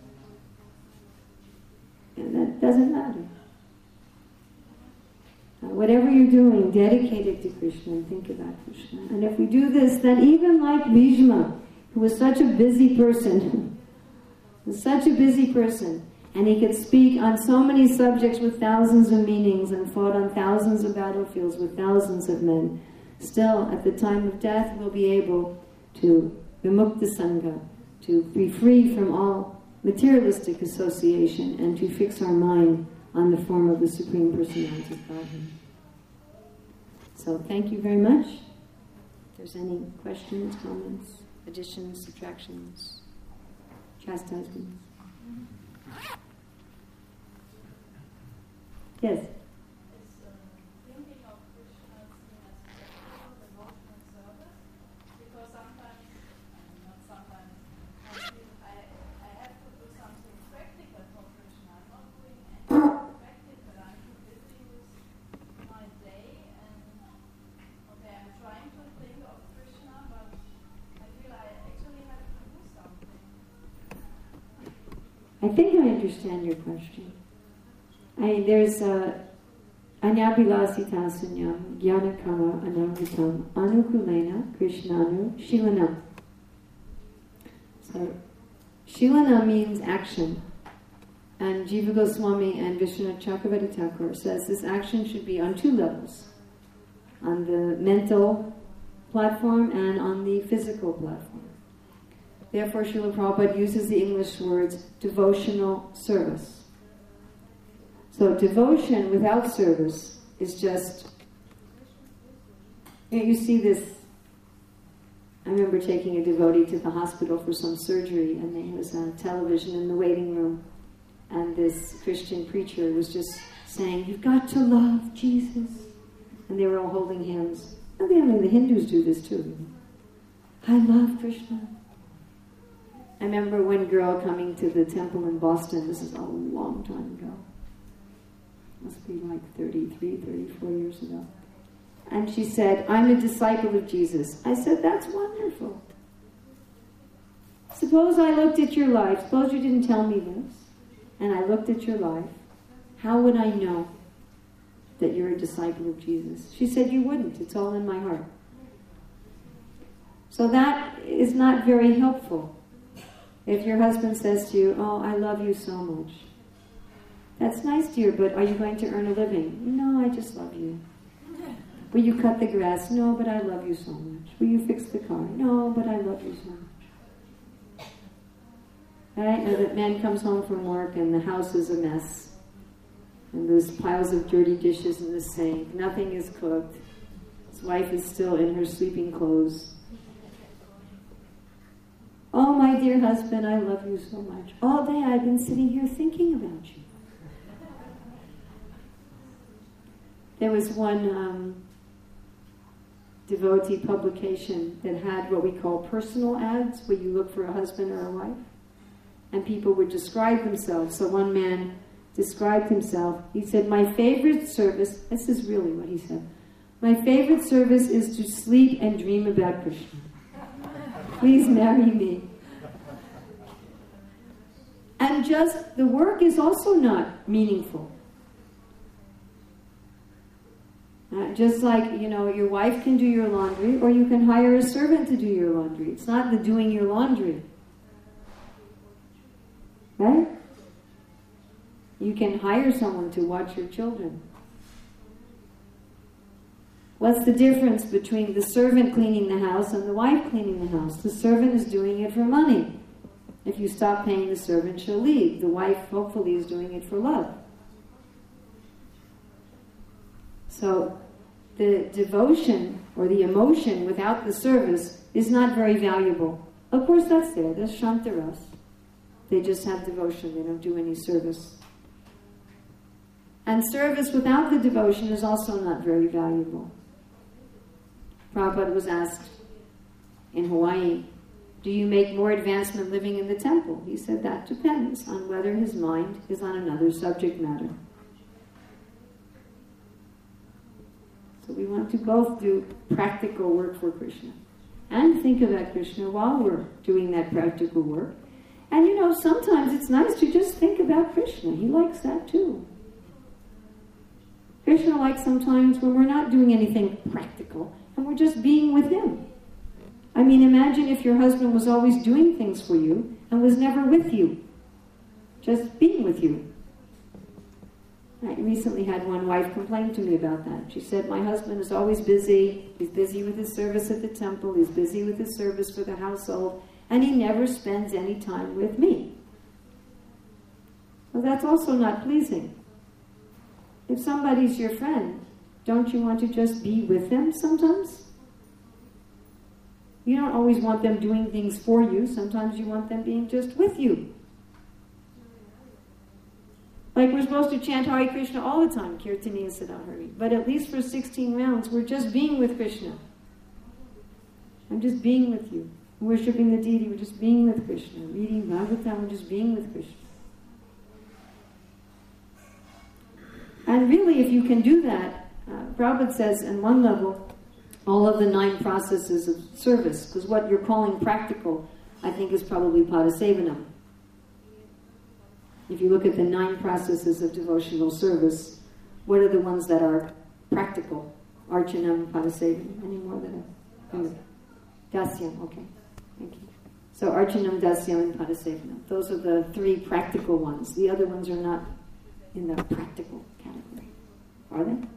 And that doesn't matter. Uh, whatever you're doing, dedicate it to Krishna and think about Krishna. And if we do this, then even like Bhishma, who was such a busy person, was such a busy person, and he could speak on so many subjects with thousands of meanings and fought on thousands of battlefields with thousands of men, still, at the time of death, we'll be able to vimukta sangha, to be free from all materialistic association and to fix our mind on the form of the Supreme Personality of Godhead. So, thank you very much. If there's any questions, comments, additions, subtractions, chastisements. Yes? Is uh, thinking of Krishna seen as practical devotional service? Because sometimes, I mean, not sometimes, I feel I, I have to do something practical for Krishna. I'm not doing anything practical. I'm too busy with my day, and okay, I'm trying to think of Krishna, but I feel I actually have to do something. I think I understand your question. I, there's a Anyabilasita sunyam jnanakama anamritam anukulena krishnanu shilana. So, shilana means action. And Jiva Goswami and Vishwanath Chakravarti Thakur says this action should be on two levels. On the mental platform and on the physical platform. Therefore, Srila Prabhupada uses the English words devotional service. So devotion without service is just, you know, you see this, I remember taking a devotee to the hospital for some surgery, and there was a television in the waiting room, and this Christian preacher was just saying, you've got to love Jesus. And they were all holding hands. And the, I mean, the Hindus do this too. I love Krishna. I remember one girl coming to the temple in Boston, this is a long time ago. must be like thirty-three, thirty-four years ago. And she said, I'm a disciple of Jesus. I said, that's wonderful. Suppose I looked at your life, suppose you didn't tell me this, and I looked at your life, how would I know that you're a disciple of Jesus? She said, you wouldn't. It's all in my heart. So that is not very helpful. If your husband says to you, oh, I love you so much. That's nice, dear, but are you going to earn a living? No, I just love you. Will you cut the grass? No, but I love you so much. Will you fix the car? No, but I love you so much. Right? Now that man comes home from work and the house is a mess. And there's piles of dirty dishes in the sink. Nothing is cooked. His wife is still in her sleeping clothes. Oh, my dear husband, I love you so much. All day I've been sitting here thinking about you. There was one um, devotee publication that had what we call personal ads, where you look for a husband or a wife. And people would describe themselves. So one man described himself. He said, my favorite service, this is really what he said, my favorite service is to sleep and dream about Krishna. Please marry me. And just, the work is also not meaningful. Uh, just like, you know, your wife can do your laundry, or you can hire a servant to do your laundry. It's not the doing your laundry. Right? You can hire someone to watch your children. What's the difference between the servant cleaning the house and the wife cleaning the house? The servant is doing it for money. If you stop paying the servant, she'll leave. The wife, hopefully, is doing it for love. So, the devotion or the emotion without the service is not very valuable. Of course, that's there. There's Shantaras. They just have devotion. They don't do any service. And service without the devotion is also not very valuable. Prabhupada was asked in Hawaii, do you make more advancement living in the temple? He said that depends on whether his mind is on another subject matter. So we want to both do practical work for Krishna and think about Krishna while we're doing that practical work. And you know, sometimes it's nice to just think about Krishna. He likes that too. Krishna likes sometimes when we're not doing anything practical and we're just being with him. I mean, imagine if your husband was always doing things for you and was never with you. Just being with you. I recently had one wife complain to me about that. She said, my husband is always busy. He's busy with his service at the temple. He's busy with his service for the household. And he never spends any time with me. Well, that's also not pleasing. If somebody's your friend, don't you want to just be with them sometimes? You don't always want them doing things for you. Sometimes you want them being just with you. Like we're supposed to chant Hare Krishna all the time, Kirtaniya Sadahari. But at least for sixteen rounds, we're just being with Krishna. I'm just being with you. Worshipping the deity, we're just being with Krishna. Reading Bhagavatam, we're just being with Krishna. And really, if you can do that, uh, Prabhupada says, in one level, all of the nine processes of service, because what you're calling practical, I think, is probably Padasevanam. If you look at the nine processes of devotional service, what are the ones that are practical? Archanam, Padasevanam, any more than a... Dasyam, okay. Thank you. So Archanam, Dasyam, and Padasevanam. Those are the three practical ones. The other ones are not in the practical category. Are they?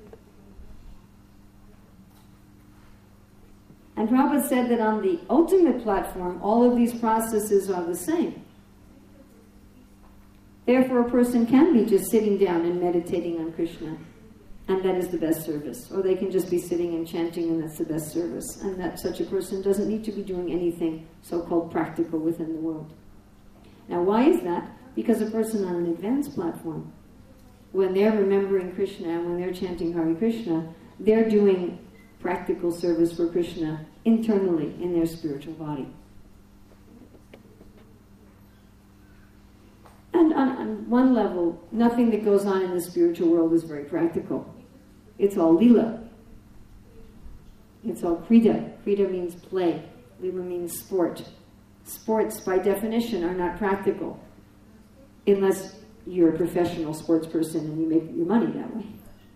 And Prabhupada said that on the ultimate platform, all of these processes are the same. Therefore, a person can be just sitting down and meditating on Krishna, and that is the best service. Or they can just be sitting and chanting, and that's the best service. And that such a person doesn't need to be doing anything so-called practical within the world. Now, why is that? Because a person on an advanced platform, when they're remembering Krishna and when they're chanting Hare Krishna, they're doing practical service for Krishna internally in their spiritual body. And on, on one level, nothing that goes on in the spiritual world is very practical. It's all lila. It's all krida. Krida means play. Lila means sport. Sports, by definition, are not practical, unless you're a professional sports person and you make your money that way.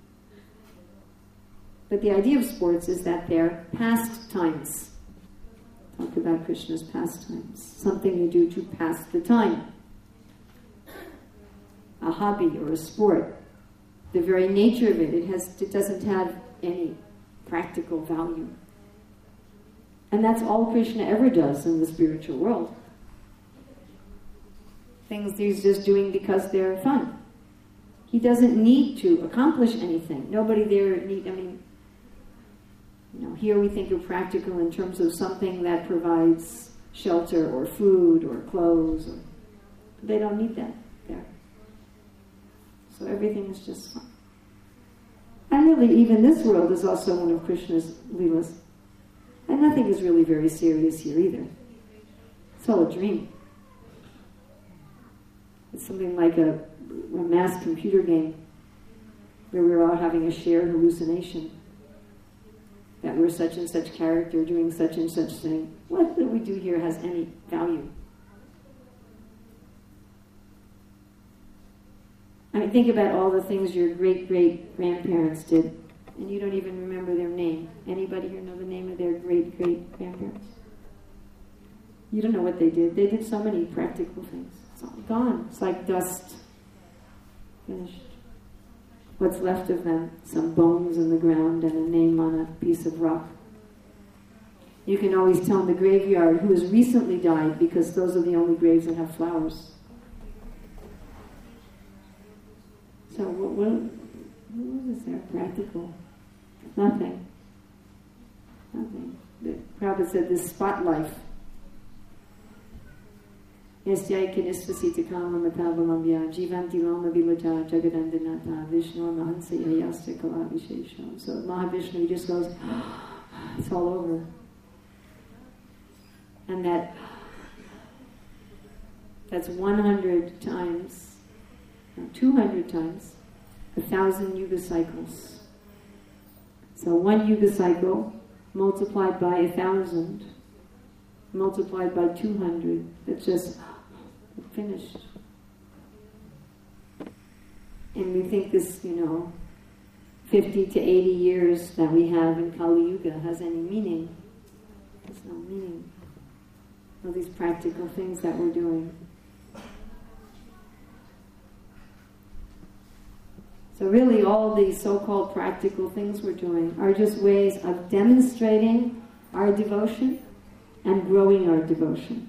But the idea of sports is that they're pastimes. Talk about Krishna's pastimes. Something you do to pass the time. A hobby or a sport. The very nature of it, it has, it doesn't have any practical value. And that's all Krishna ever does in the spiritual world. Things he's just doing because they're fun. He doesn't need to accomplish anything. Nobody there need, I mean, you know, here we think of practical in terms of something that provides shelter or food or clothes. Or, they don't need that there. So everything is just fun. And really, even this world is also one of Krishna's leelas. And nothing is really very serious here either. It's all a dream. It's something like a, a mass computer game where we're all having a shared hallucination that we're such and such character doing such and such thing. What that we do here has any value? I mean, think about all the things your great-great-grandparents did, and you don't even remember their name. Anybody here know the name of their great-great-grandparents? You don't know what they did. They did so many practical things. It's all gone. It's like dust. Finished. What's left of them? Some bones in the ground and a name on a piece of rock. You can always tell in the graveyard who has recently died because those are the only graves that have flowers. So what, what, what is there practical? Nothing. Nothing. The Prabhupada said this spot life. Yasyai kinisvasita kama matavalamya jivanti loma vilata jagadandanata Vishnu mahansa yayasta kala vishesha. So Mahavishnu just goes, it's all over. And that that's one hundred times, no, two hundred times, a thousand yuga cycles. So one yuga cycle multiplied by a thousand, multiplied by two hundred, that's just finished. And we think this, you know, fifty to eighty years that we have in Kali Yuga has any meaning. There's no meaning. All these practical things that we're doing. So really all these so-called practical things we're doing are just ways of demonstrating our devotion and growing our devotion.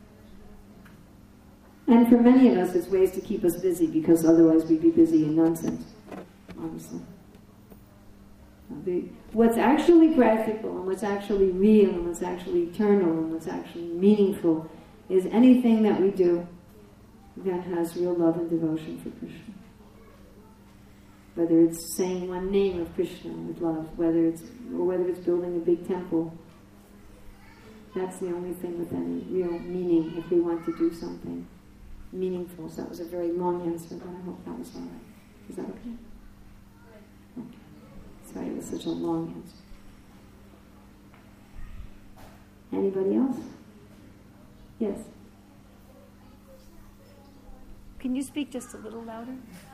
And for many of us, it's ways to keep us busy, because otherwise we'd be busy in nonsense, honestly. The, what's actually practical and what's actually real and what's actually eternal and what's actually meaningful is anything that we do that has real love and devotion for Krishna. Whether it's saying one name of Krishna with love, whether it's or whether it's building a big temple. That's the only thing with any real meaning if we want to do something meaningful. So that was a very long answer, but I hope that was all right. Is that okay? Okay. Sorry, it was such a long answer. Anybody else? Yes. Can you speak just a little louder?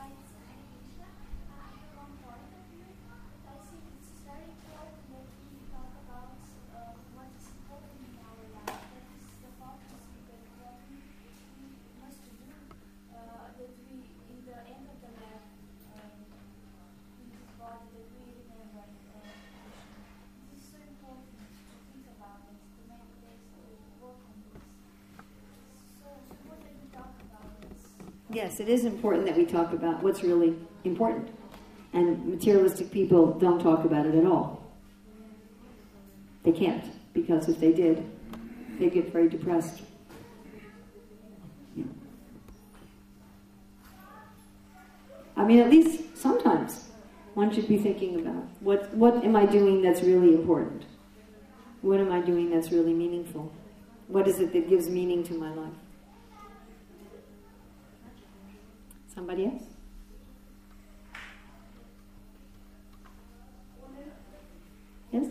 Yes, it is important that we talk about what's really important. And materialistic people don't talk about it at all. They can't, because if they did, they'd get very depressed. Yeah. I mean, at least sometimes one should be thinking about what, what am I doing that's really important? What am I doing that's really meaningful? What is it that gives meaning to my life? Somebody else? Yes?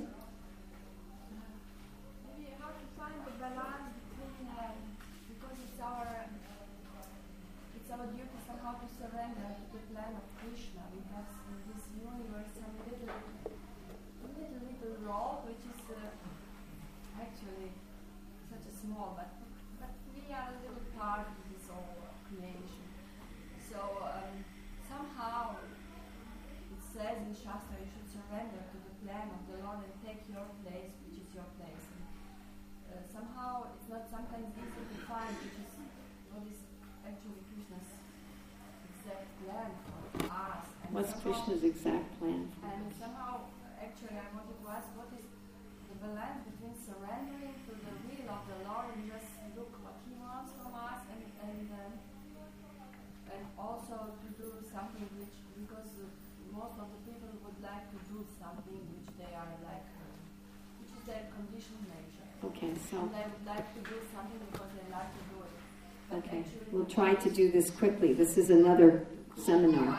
Maybe how to find the balance between, um, because it's our, it's our duty somehow to surrender to the plan of Krishna. We have in this universe some little, little, little role, which is uh, actually such a small, but but we are a little part of this whole creation. So um, somehow it says in Shastra you should surrender to the plan of the Lord and take your place, which is your place. And, uh, somehow it's not sometimes easy to find which is what is actually Krishna's exact plan for us. And What's somehow- Krishna's exact plan? And somehow, actually, I wanted to ask what is the balance between surrendering to the will of the Lord and just look what He wants from us, and and um, and also to do something which, because uh, most of the people would like to do something which they are like, uh, which is their conditioned nature. Okay, so, And they would like to do something because they like to do it. But okay, actually we'll the try point to is- do this quickly. This is another seminar,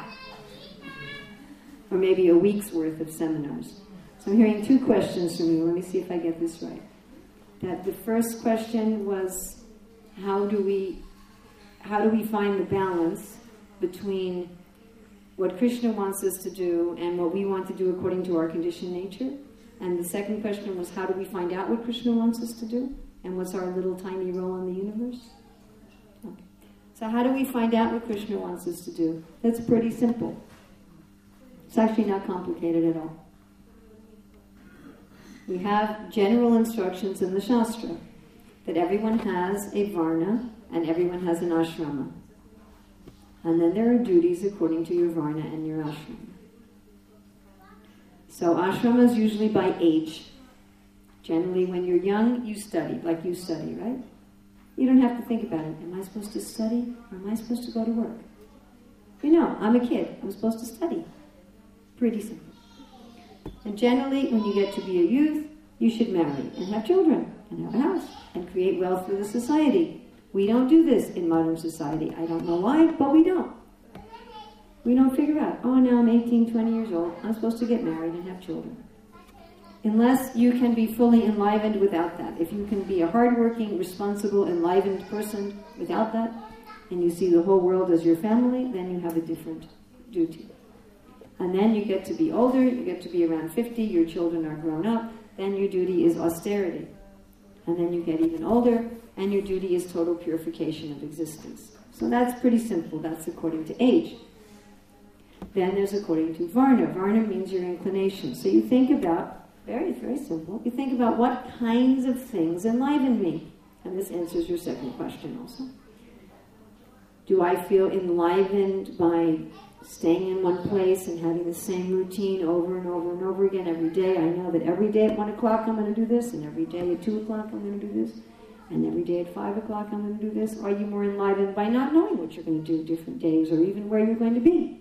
or maybe a week's worth of seminars. So I'm hearing two questions from you. Let me see if I get this right. That the first question was, how do we, how do we find the balance between what Krishna wants us to do and what we want to do according to our conditioned nature? And the second question was, how do we find out what Krishna wants us to do? And what's our little tiny role in the universe? Okay. So how do we find out what Krishna wants us to do? That's pretty simple. It's actually not complicated at all. We have general instructions in the Shastra that everyone has a varna and everyone has an ashrama. And then there are duties according to your varna and your ashrama. So ashrama is usually by age. Generally, when you're young, you study, like you study, right? You don't have to think about it. Am I supposed to study or am I supposed to go to work? You know, I'm a kid. I'm supposed to study. Pretty simple. And generally, when you get to be a youth, you should marry and have children and have a house and create wealth for the society. We don't do this in modern society. I don't know why, but we don't. We don't figure out, oh, now I'm eighteen, twenty years old. I'm supposed to get married and have children. Unless you can be fully enlivened without that. If you can be a hardworking, responsible, enlivened person without that, and you see the whole world as your family, then you have a different duty. And then you get to be older, you get to be around fifty, your children are grown up, then your duty is austerity. And then you get even older, and your duty is total purification of existence. So that's pretty simple, that's according to age. Then there's according to Varna. Varna means your inclination. So you think about, very, very simple, you think about what kinds of things enliven me. And this answers your second question also. Do I feel enlivened by staying in one place and having the same routine over and over and over again every day? I know that every day at one o'clock I'm going to do this, and every day at two o'clock I'm going to do this, and every day at five o'clock I'm going to do this. Are you more enlivened by not knowing what you're going to do different days, or even where you're going to be?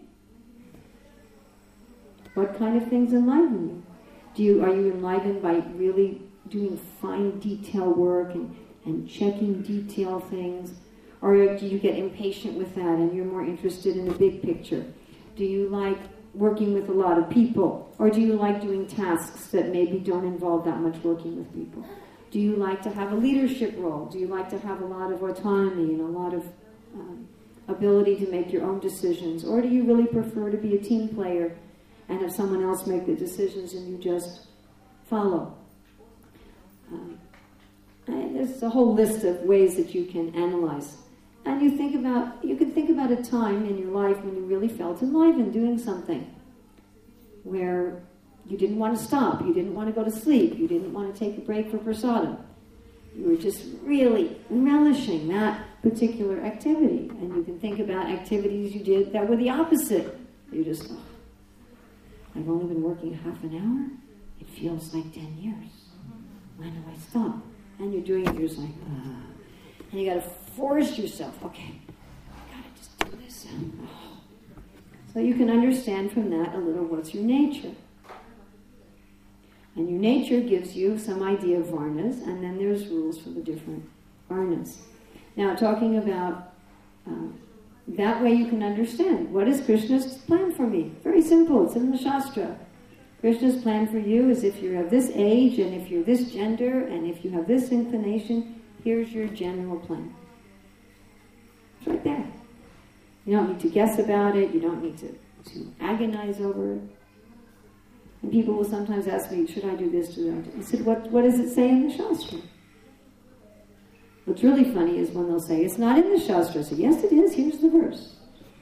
What kind of things enliven you? Do you are you enlivened by really doing fine detail work and, and checking detail things? Or do you get impatient with that and you're more interested in the big picture? Do you like working with a lot of people? Or do you like doing tasks that maybe don't involve that much working with people? Do you like to have a leadership role? Do you like to have a lot of autonomy and a lot of um, ability to make your own decisions? Or do you really prefer to be a team player and have someone else make the decisions and you just follow? Um, and there's a whole list of ways that you can analyze. And you think about, you can think about a time in your life when you really felt enlivened doing something, where you didn't want to stop, you didn't want to go to sleep, you didn't want to take a break for prasadam. You were just really relishing that particular activity. And you can think about activities you did that were the opposite. You just, oh, I've only been working half an hour. It feels like ten years. When do I stop? And you're doing it, you're just like, ah. And you got to force yourself, okay, I got to just do this. Oh. So you can understand from that a little what's your nature. And your nature gives you some idea of varnas, and then there's rules for the different varnas. Now, talking about uh, That way you can understand, what is Krishna's plan for me? Very simple, it's in the Shastra. Krishna's plan for you is if you're of this age, and if you're this gender, and if you have this inclination, here's your general plan. It's right there. You don't need to guess about it, you don't need to, to agonize over it. And people will sometimes ask me, should I do this, do that? I said, what, what does it say in the Shastra? What's really funny is when they'll say, it's not in the Shastra. I say, yes it is, here's the verse.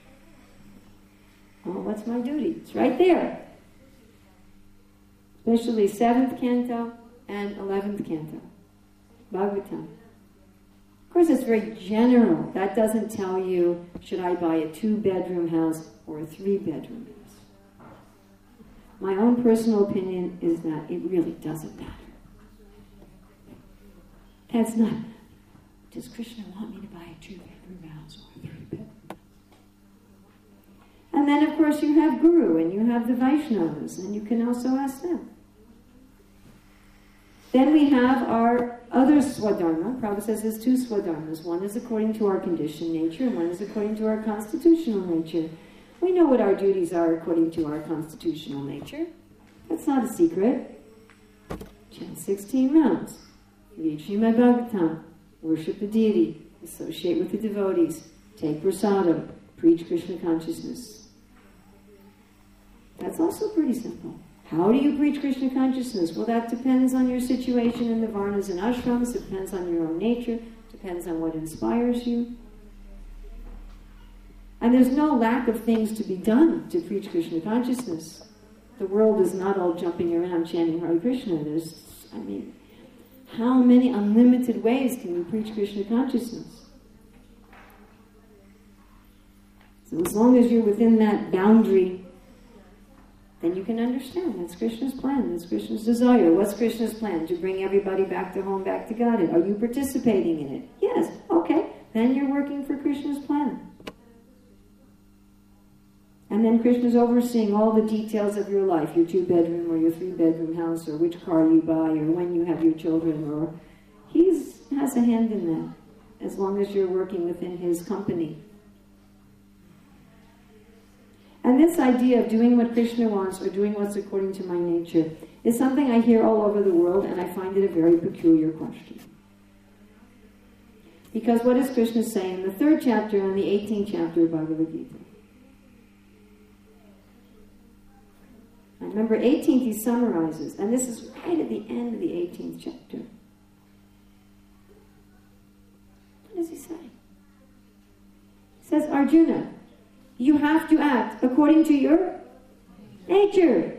Oh, what's my duty? It's right there. Especially seventh canto and eleventh canto. Bhagavatam. Of course, it's very general. That doesn't tell you, should I buy a two-bedroom house or a three-bedroom house? My own personal opinion is that it really doesn't matter. That's not... Does Krishna want me to buy a two-bedroom house or a three-bedroom house? And then, of course, you have Guru and you have the Vaishnavas, and you can also ask them. Then we have our other Swadharma. Prabhupada says there's two Swadharmas. One is according to our conditioned nature, and one is according to our constitutional nature. We know what our duties are according to our constitutional nature. That's not a secret. Chant sixteen rounds. Read Srimad Bhagavatam. Worship the deity, associate with the devotees, take prasadam, preach Krishna consciousness. That's also pretty simple. How do you preach Krishna consciousness? Well, that depends on your situation in the varnas and ashrams, depends on your own nature, depends on what inspires you. And there's no lack of things to be done to preach Krishna consciousness. The world is not all jumping around chanting Hare Krishna. There's, I mean... How many unlimited ways can we preach Krishna consciousness? So as long as you're within that boundary, then you can understand. That's Krishna's plan. That's Krishna's desire. What's Krishna's plan? To bring everybody back to home, back to Godhead. Are you participating in it? Yes. Okay. Then you're working for Krishna's plan. And then Krishna's overseeing all the details of your life, your two-bedroom or your three-bedroom house, or which car you buy, or when you have your children, or he has a hand in that, as long as you're working within his company. And this idea of doing what Krishna wants, or doing what's according to my nature, is something I hear all over the world, and I find it a very peculiar question. Because what does Krishna say in the third chapter and the eighteenth chapter of Bhagavad Gita? Remember, eighteenth he summarizes, and this is right at the end of the eighteenth chapter. What does he say? He says, Arjuna, you have to act according to your nature.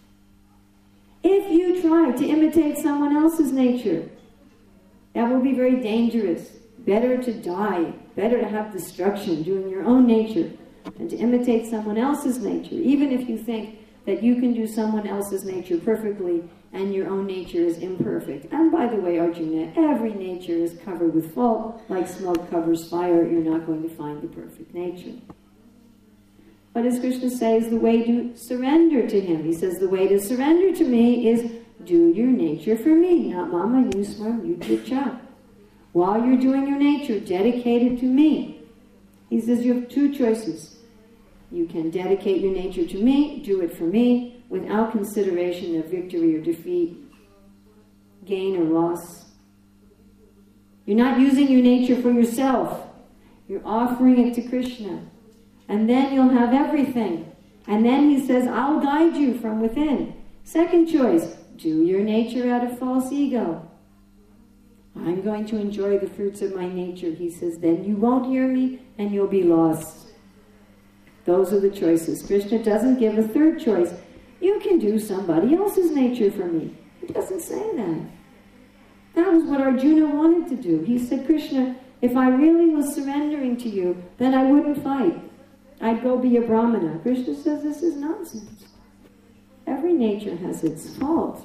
If you try to imitate someone else's nature, that will be very dangerous. Better to die, better to have destruction doing your own nature than to imitate someone else's nature, even if you think that you can do someone else's nature perfectly and your own nature is imperfect. And by the way, Arjuna, every nature is covered with fault. Like smoke covers fire, you're not going to find the perfect nature. What does Krishna say is the way to surrender to him? He says the way to surrender to me is do your nature for me. Not mama, you swam, you cha. While you're doing your nature, dedicate it to me. He says you have two choices. You can dedicate your nature to me, do it for me, without consideration of victory or defeat, gain or loss. You're not using your nature for yourself. You're offering it to Krishna. And then you'll have everything. And then he says, I'll guide you from within. Second choice, do your nature out of false ego. I'm going to enjoy the fruits of my nature. He says, then you won't hear me and you'll be lost. Those are the choices. Krishna doesn't give a third choice. You can do somebody else's nature for me. He doesn't say that. That was what Arjuna wanted to do. He said, Krishna, if I really was surrendering to you, then I wouldn't fight. I'd go be a brahmana. Krishna says this is nonsense. Every nature has its fault.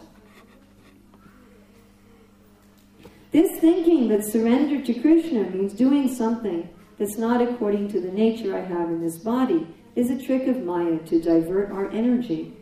This thinking that surrender to Krishna means doing something that's not according to the nature I have in this body is a trick of Maya to divert our energy.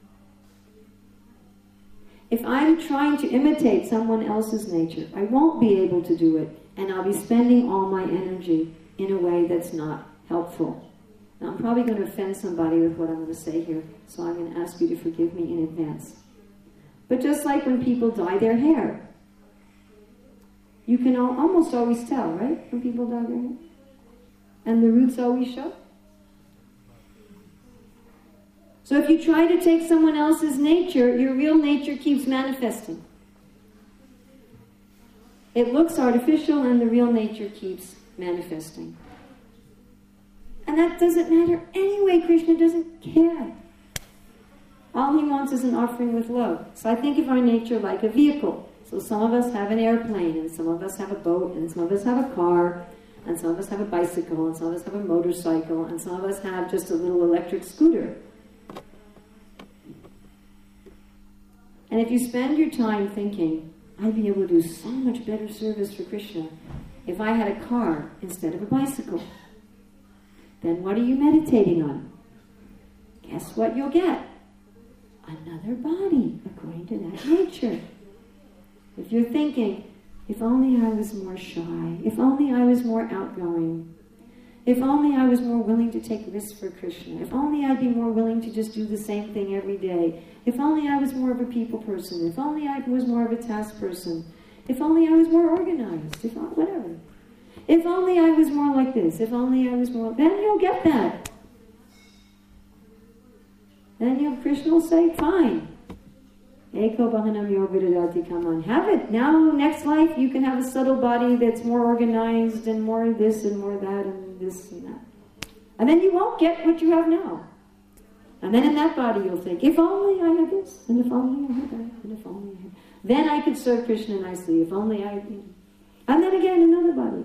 If I'm trying to imitate someone else's nature, I won't be able to do it, and I'll be spending all my energy in a way that's not helpful. Now, I'm probably going to offend somebody with what I'm going to say here, so I'm going to ask you to forgive me in advance. But just like when people dye their hair, you can al- almost always tell, right, when people dye their hair? And the roots always show. So if you try to take someone else's nature, your real nature keeps manifesting. It looks artificial and the real nature keeps manifesting. And that doesn't matter anyway. Krishna doesn't care. All he wants is an offering with love. So I think of our nature like a vehicle. So some of us have an airplane, and some of us have a boat, and some of us have a car, and some of us have a bicycle, and some of us have a motorcycle, and some of us have just a little electric scooter. And if you spend your time thinking, I'd be able to do so much better service for Krishna if I had a car instead of a bicycle, then what are you meditating on? Guess what you'll get? Another body, according to that nature. If you're thinking, if only I was more shy, if only I was more outgoing, if only I was more willing to take risks for Krishna, if only I'd be more willing to just do the same thing every day, if only I was more of a people person, if only I was more of a task person, if only I was more organized, if I, whatever. If only I was more like this, if only I was more, then you'll get that. Then you'll, Krishna will say, fine. Eko Bahanam Yovidadati, come on, have it. Now, next life, you can have a subtle body that's more organized and more this and more that and this and that. And then you won't get what you have now. And then in that body you'll think, if only I had this, and if only I had that, and if only I had... Then I could serve Krishna nicely, if only I... And then again, another body.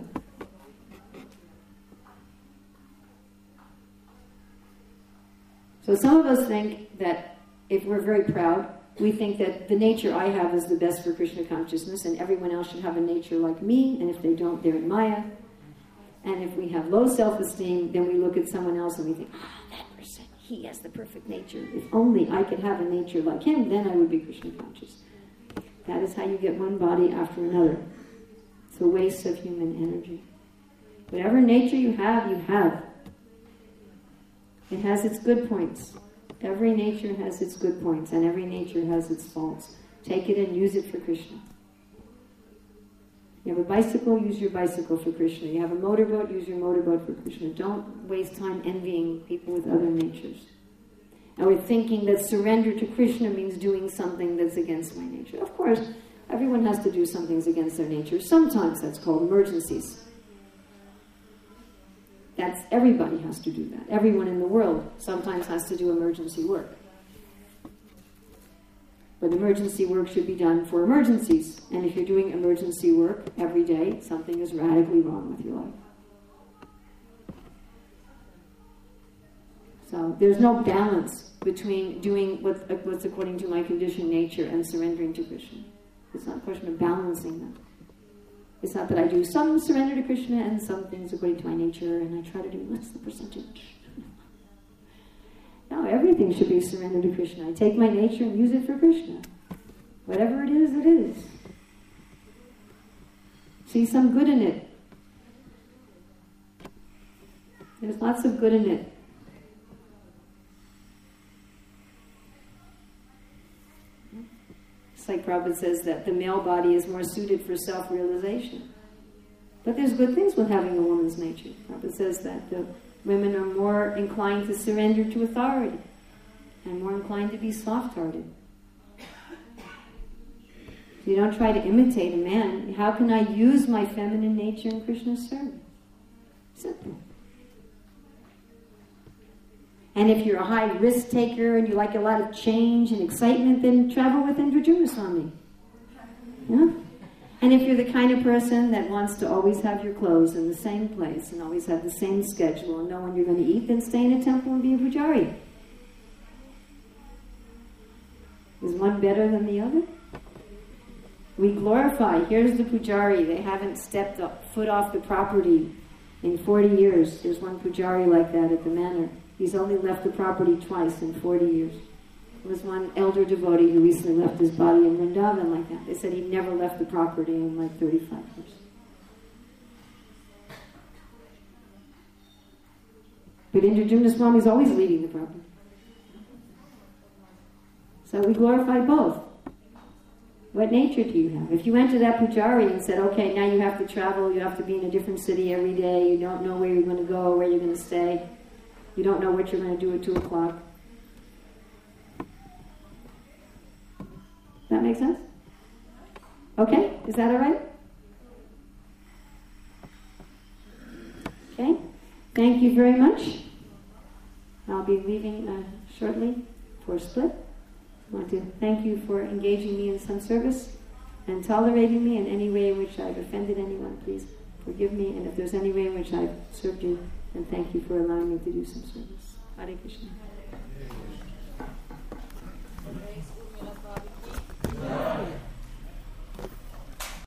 So some of us think that if we're very proud, we think that the nature I have is the best for Krishna consciousness, and everyone else should have a nature like me, and if they don't, they're in Maya. And if we have low self-esteem, then we look at someone else and we think, ah, oh, that person, he has the perfect nature. If only I could have a nature like him, then I would be Krishna conscious. That is how you get one body after another. It's a waste of human energy. Whatever nature you have, you have. It has its good points. Every nature has its good points, and every nature has its faults. Take it and use it for Krishna. You have a bicycle, use your bicycle for Krishna. You have a motorboat, use your motorboat for Krishna. Don't waste time envying people with other natures. And we're thinking that surrender to Krishna means doing something that's against my nature. Of course, everyone has to do some things against their nature. Sometimes that's called emergencies. That's, everybody has to do that. Everyone in the world sometimes has to do emergency work. But emergency work should be done for emergencies. And if you're doing emergency work every day, something is radically wrong with your life. So there's no balance between doing what's, what's according to my conditioned nature and surrendering to Krishna. It's not a question of balancing them. It's not that I do some surrender to Krishna and some things according to my nature, and I try to do, what's the percentage? No, everything should be surrendered to Krishna. I take my nature and use it for Krishna. Whatever it is, it is. See some good in it. There's lots of good in it. It's like Prabhupada says that the male body is more suited for self-realization. But there's good things with having a woman's nature. Prabhupada says that the women are more inclined to surrender to authority and more inclined to be soft-hearted. You don't try to imitate a man. How can I use my feminine nature in Krishna's service? Simple. And if you're a high risk taker and you like a lot of change and excitement, then travel with Indrajuna Swami. Yeah? And if you're the kind of person that wants to always have your clothes in the same place and always have the same schedule and know when you're going to eat, then stay in a temple and be a pujari. Is one better than the other? We glorify. Here's the pujari. They haven't stepped a foot off the property in forty years. There's one pujari like that at the manor. He's only left the property twice in forty years. There was one elder devotee who recently left his body in Vrindavan like that. They said he never left the property in like thirty-five years. But Indradyumna Swami is always leading the Prabhupada. So we glorify both. What nature do you have? If you went to that pujari and said, okay, now you have to travel, you have to be in a different city every day, you don't know where you're going to go, where you're going to stay, you don't know what you're going to do at two o'clock. That make sense? Okay, is that all right? Okay, thank you very much. I'll be leaving uh, shortly for split. I want to thank you for engaging me in some service and tolerating me in any way in which I've offended anyone. Please forgive me, and if there's any way in which I've served you, then thank you for allowing me to do some service. Hare Krishna.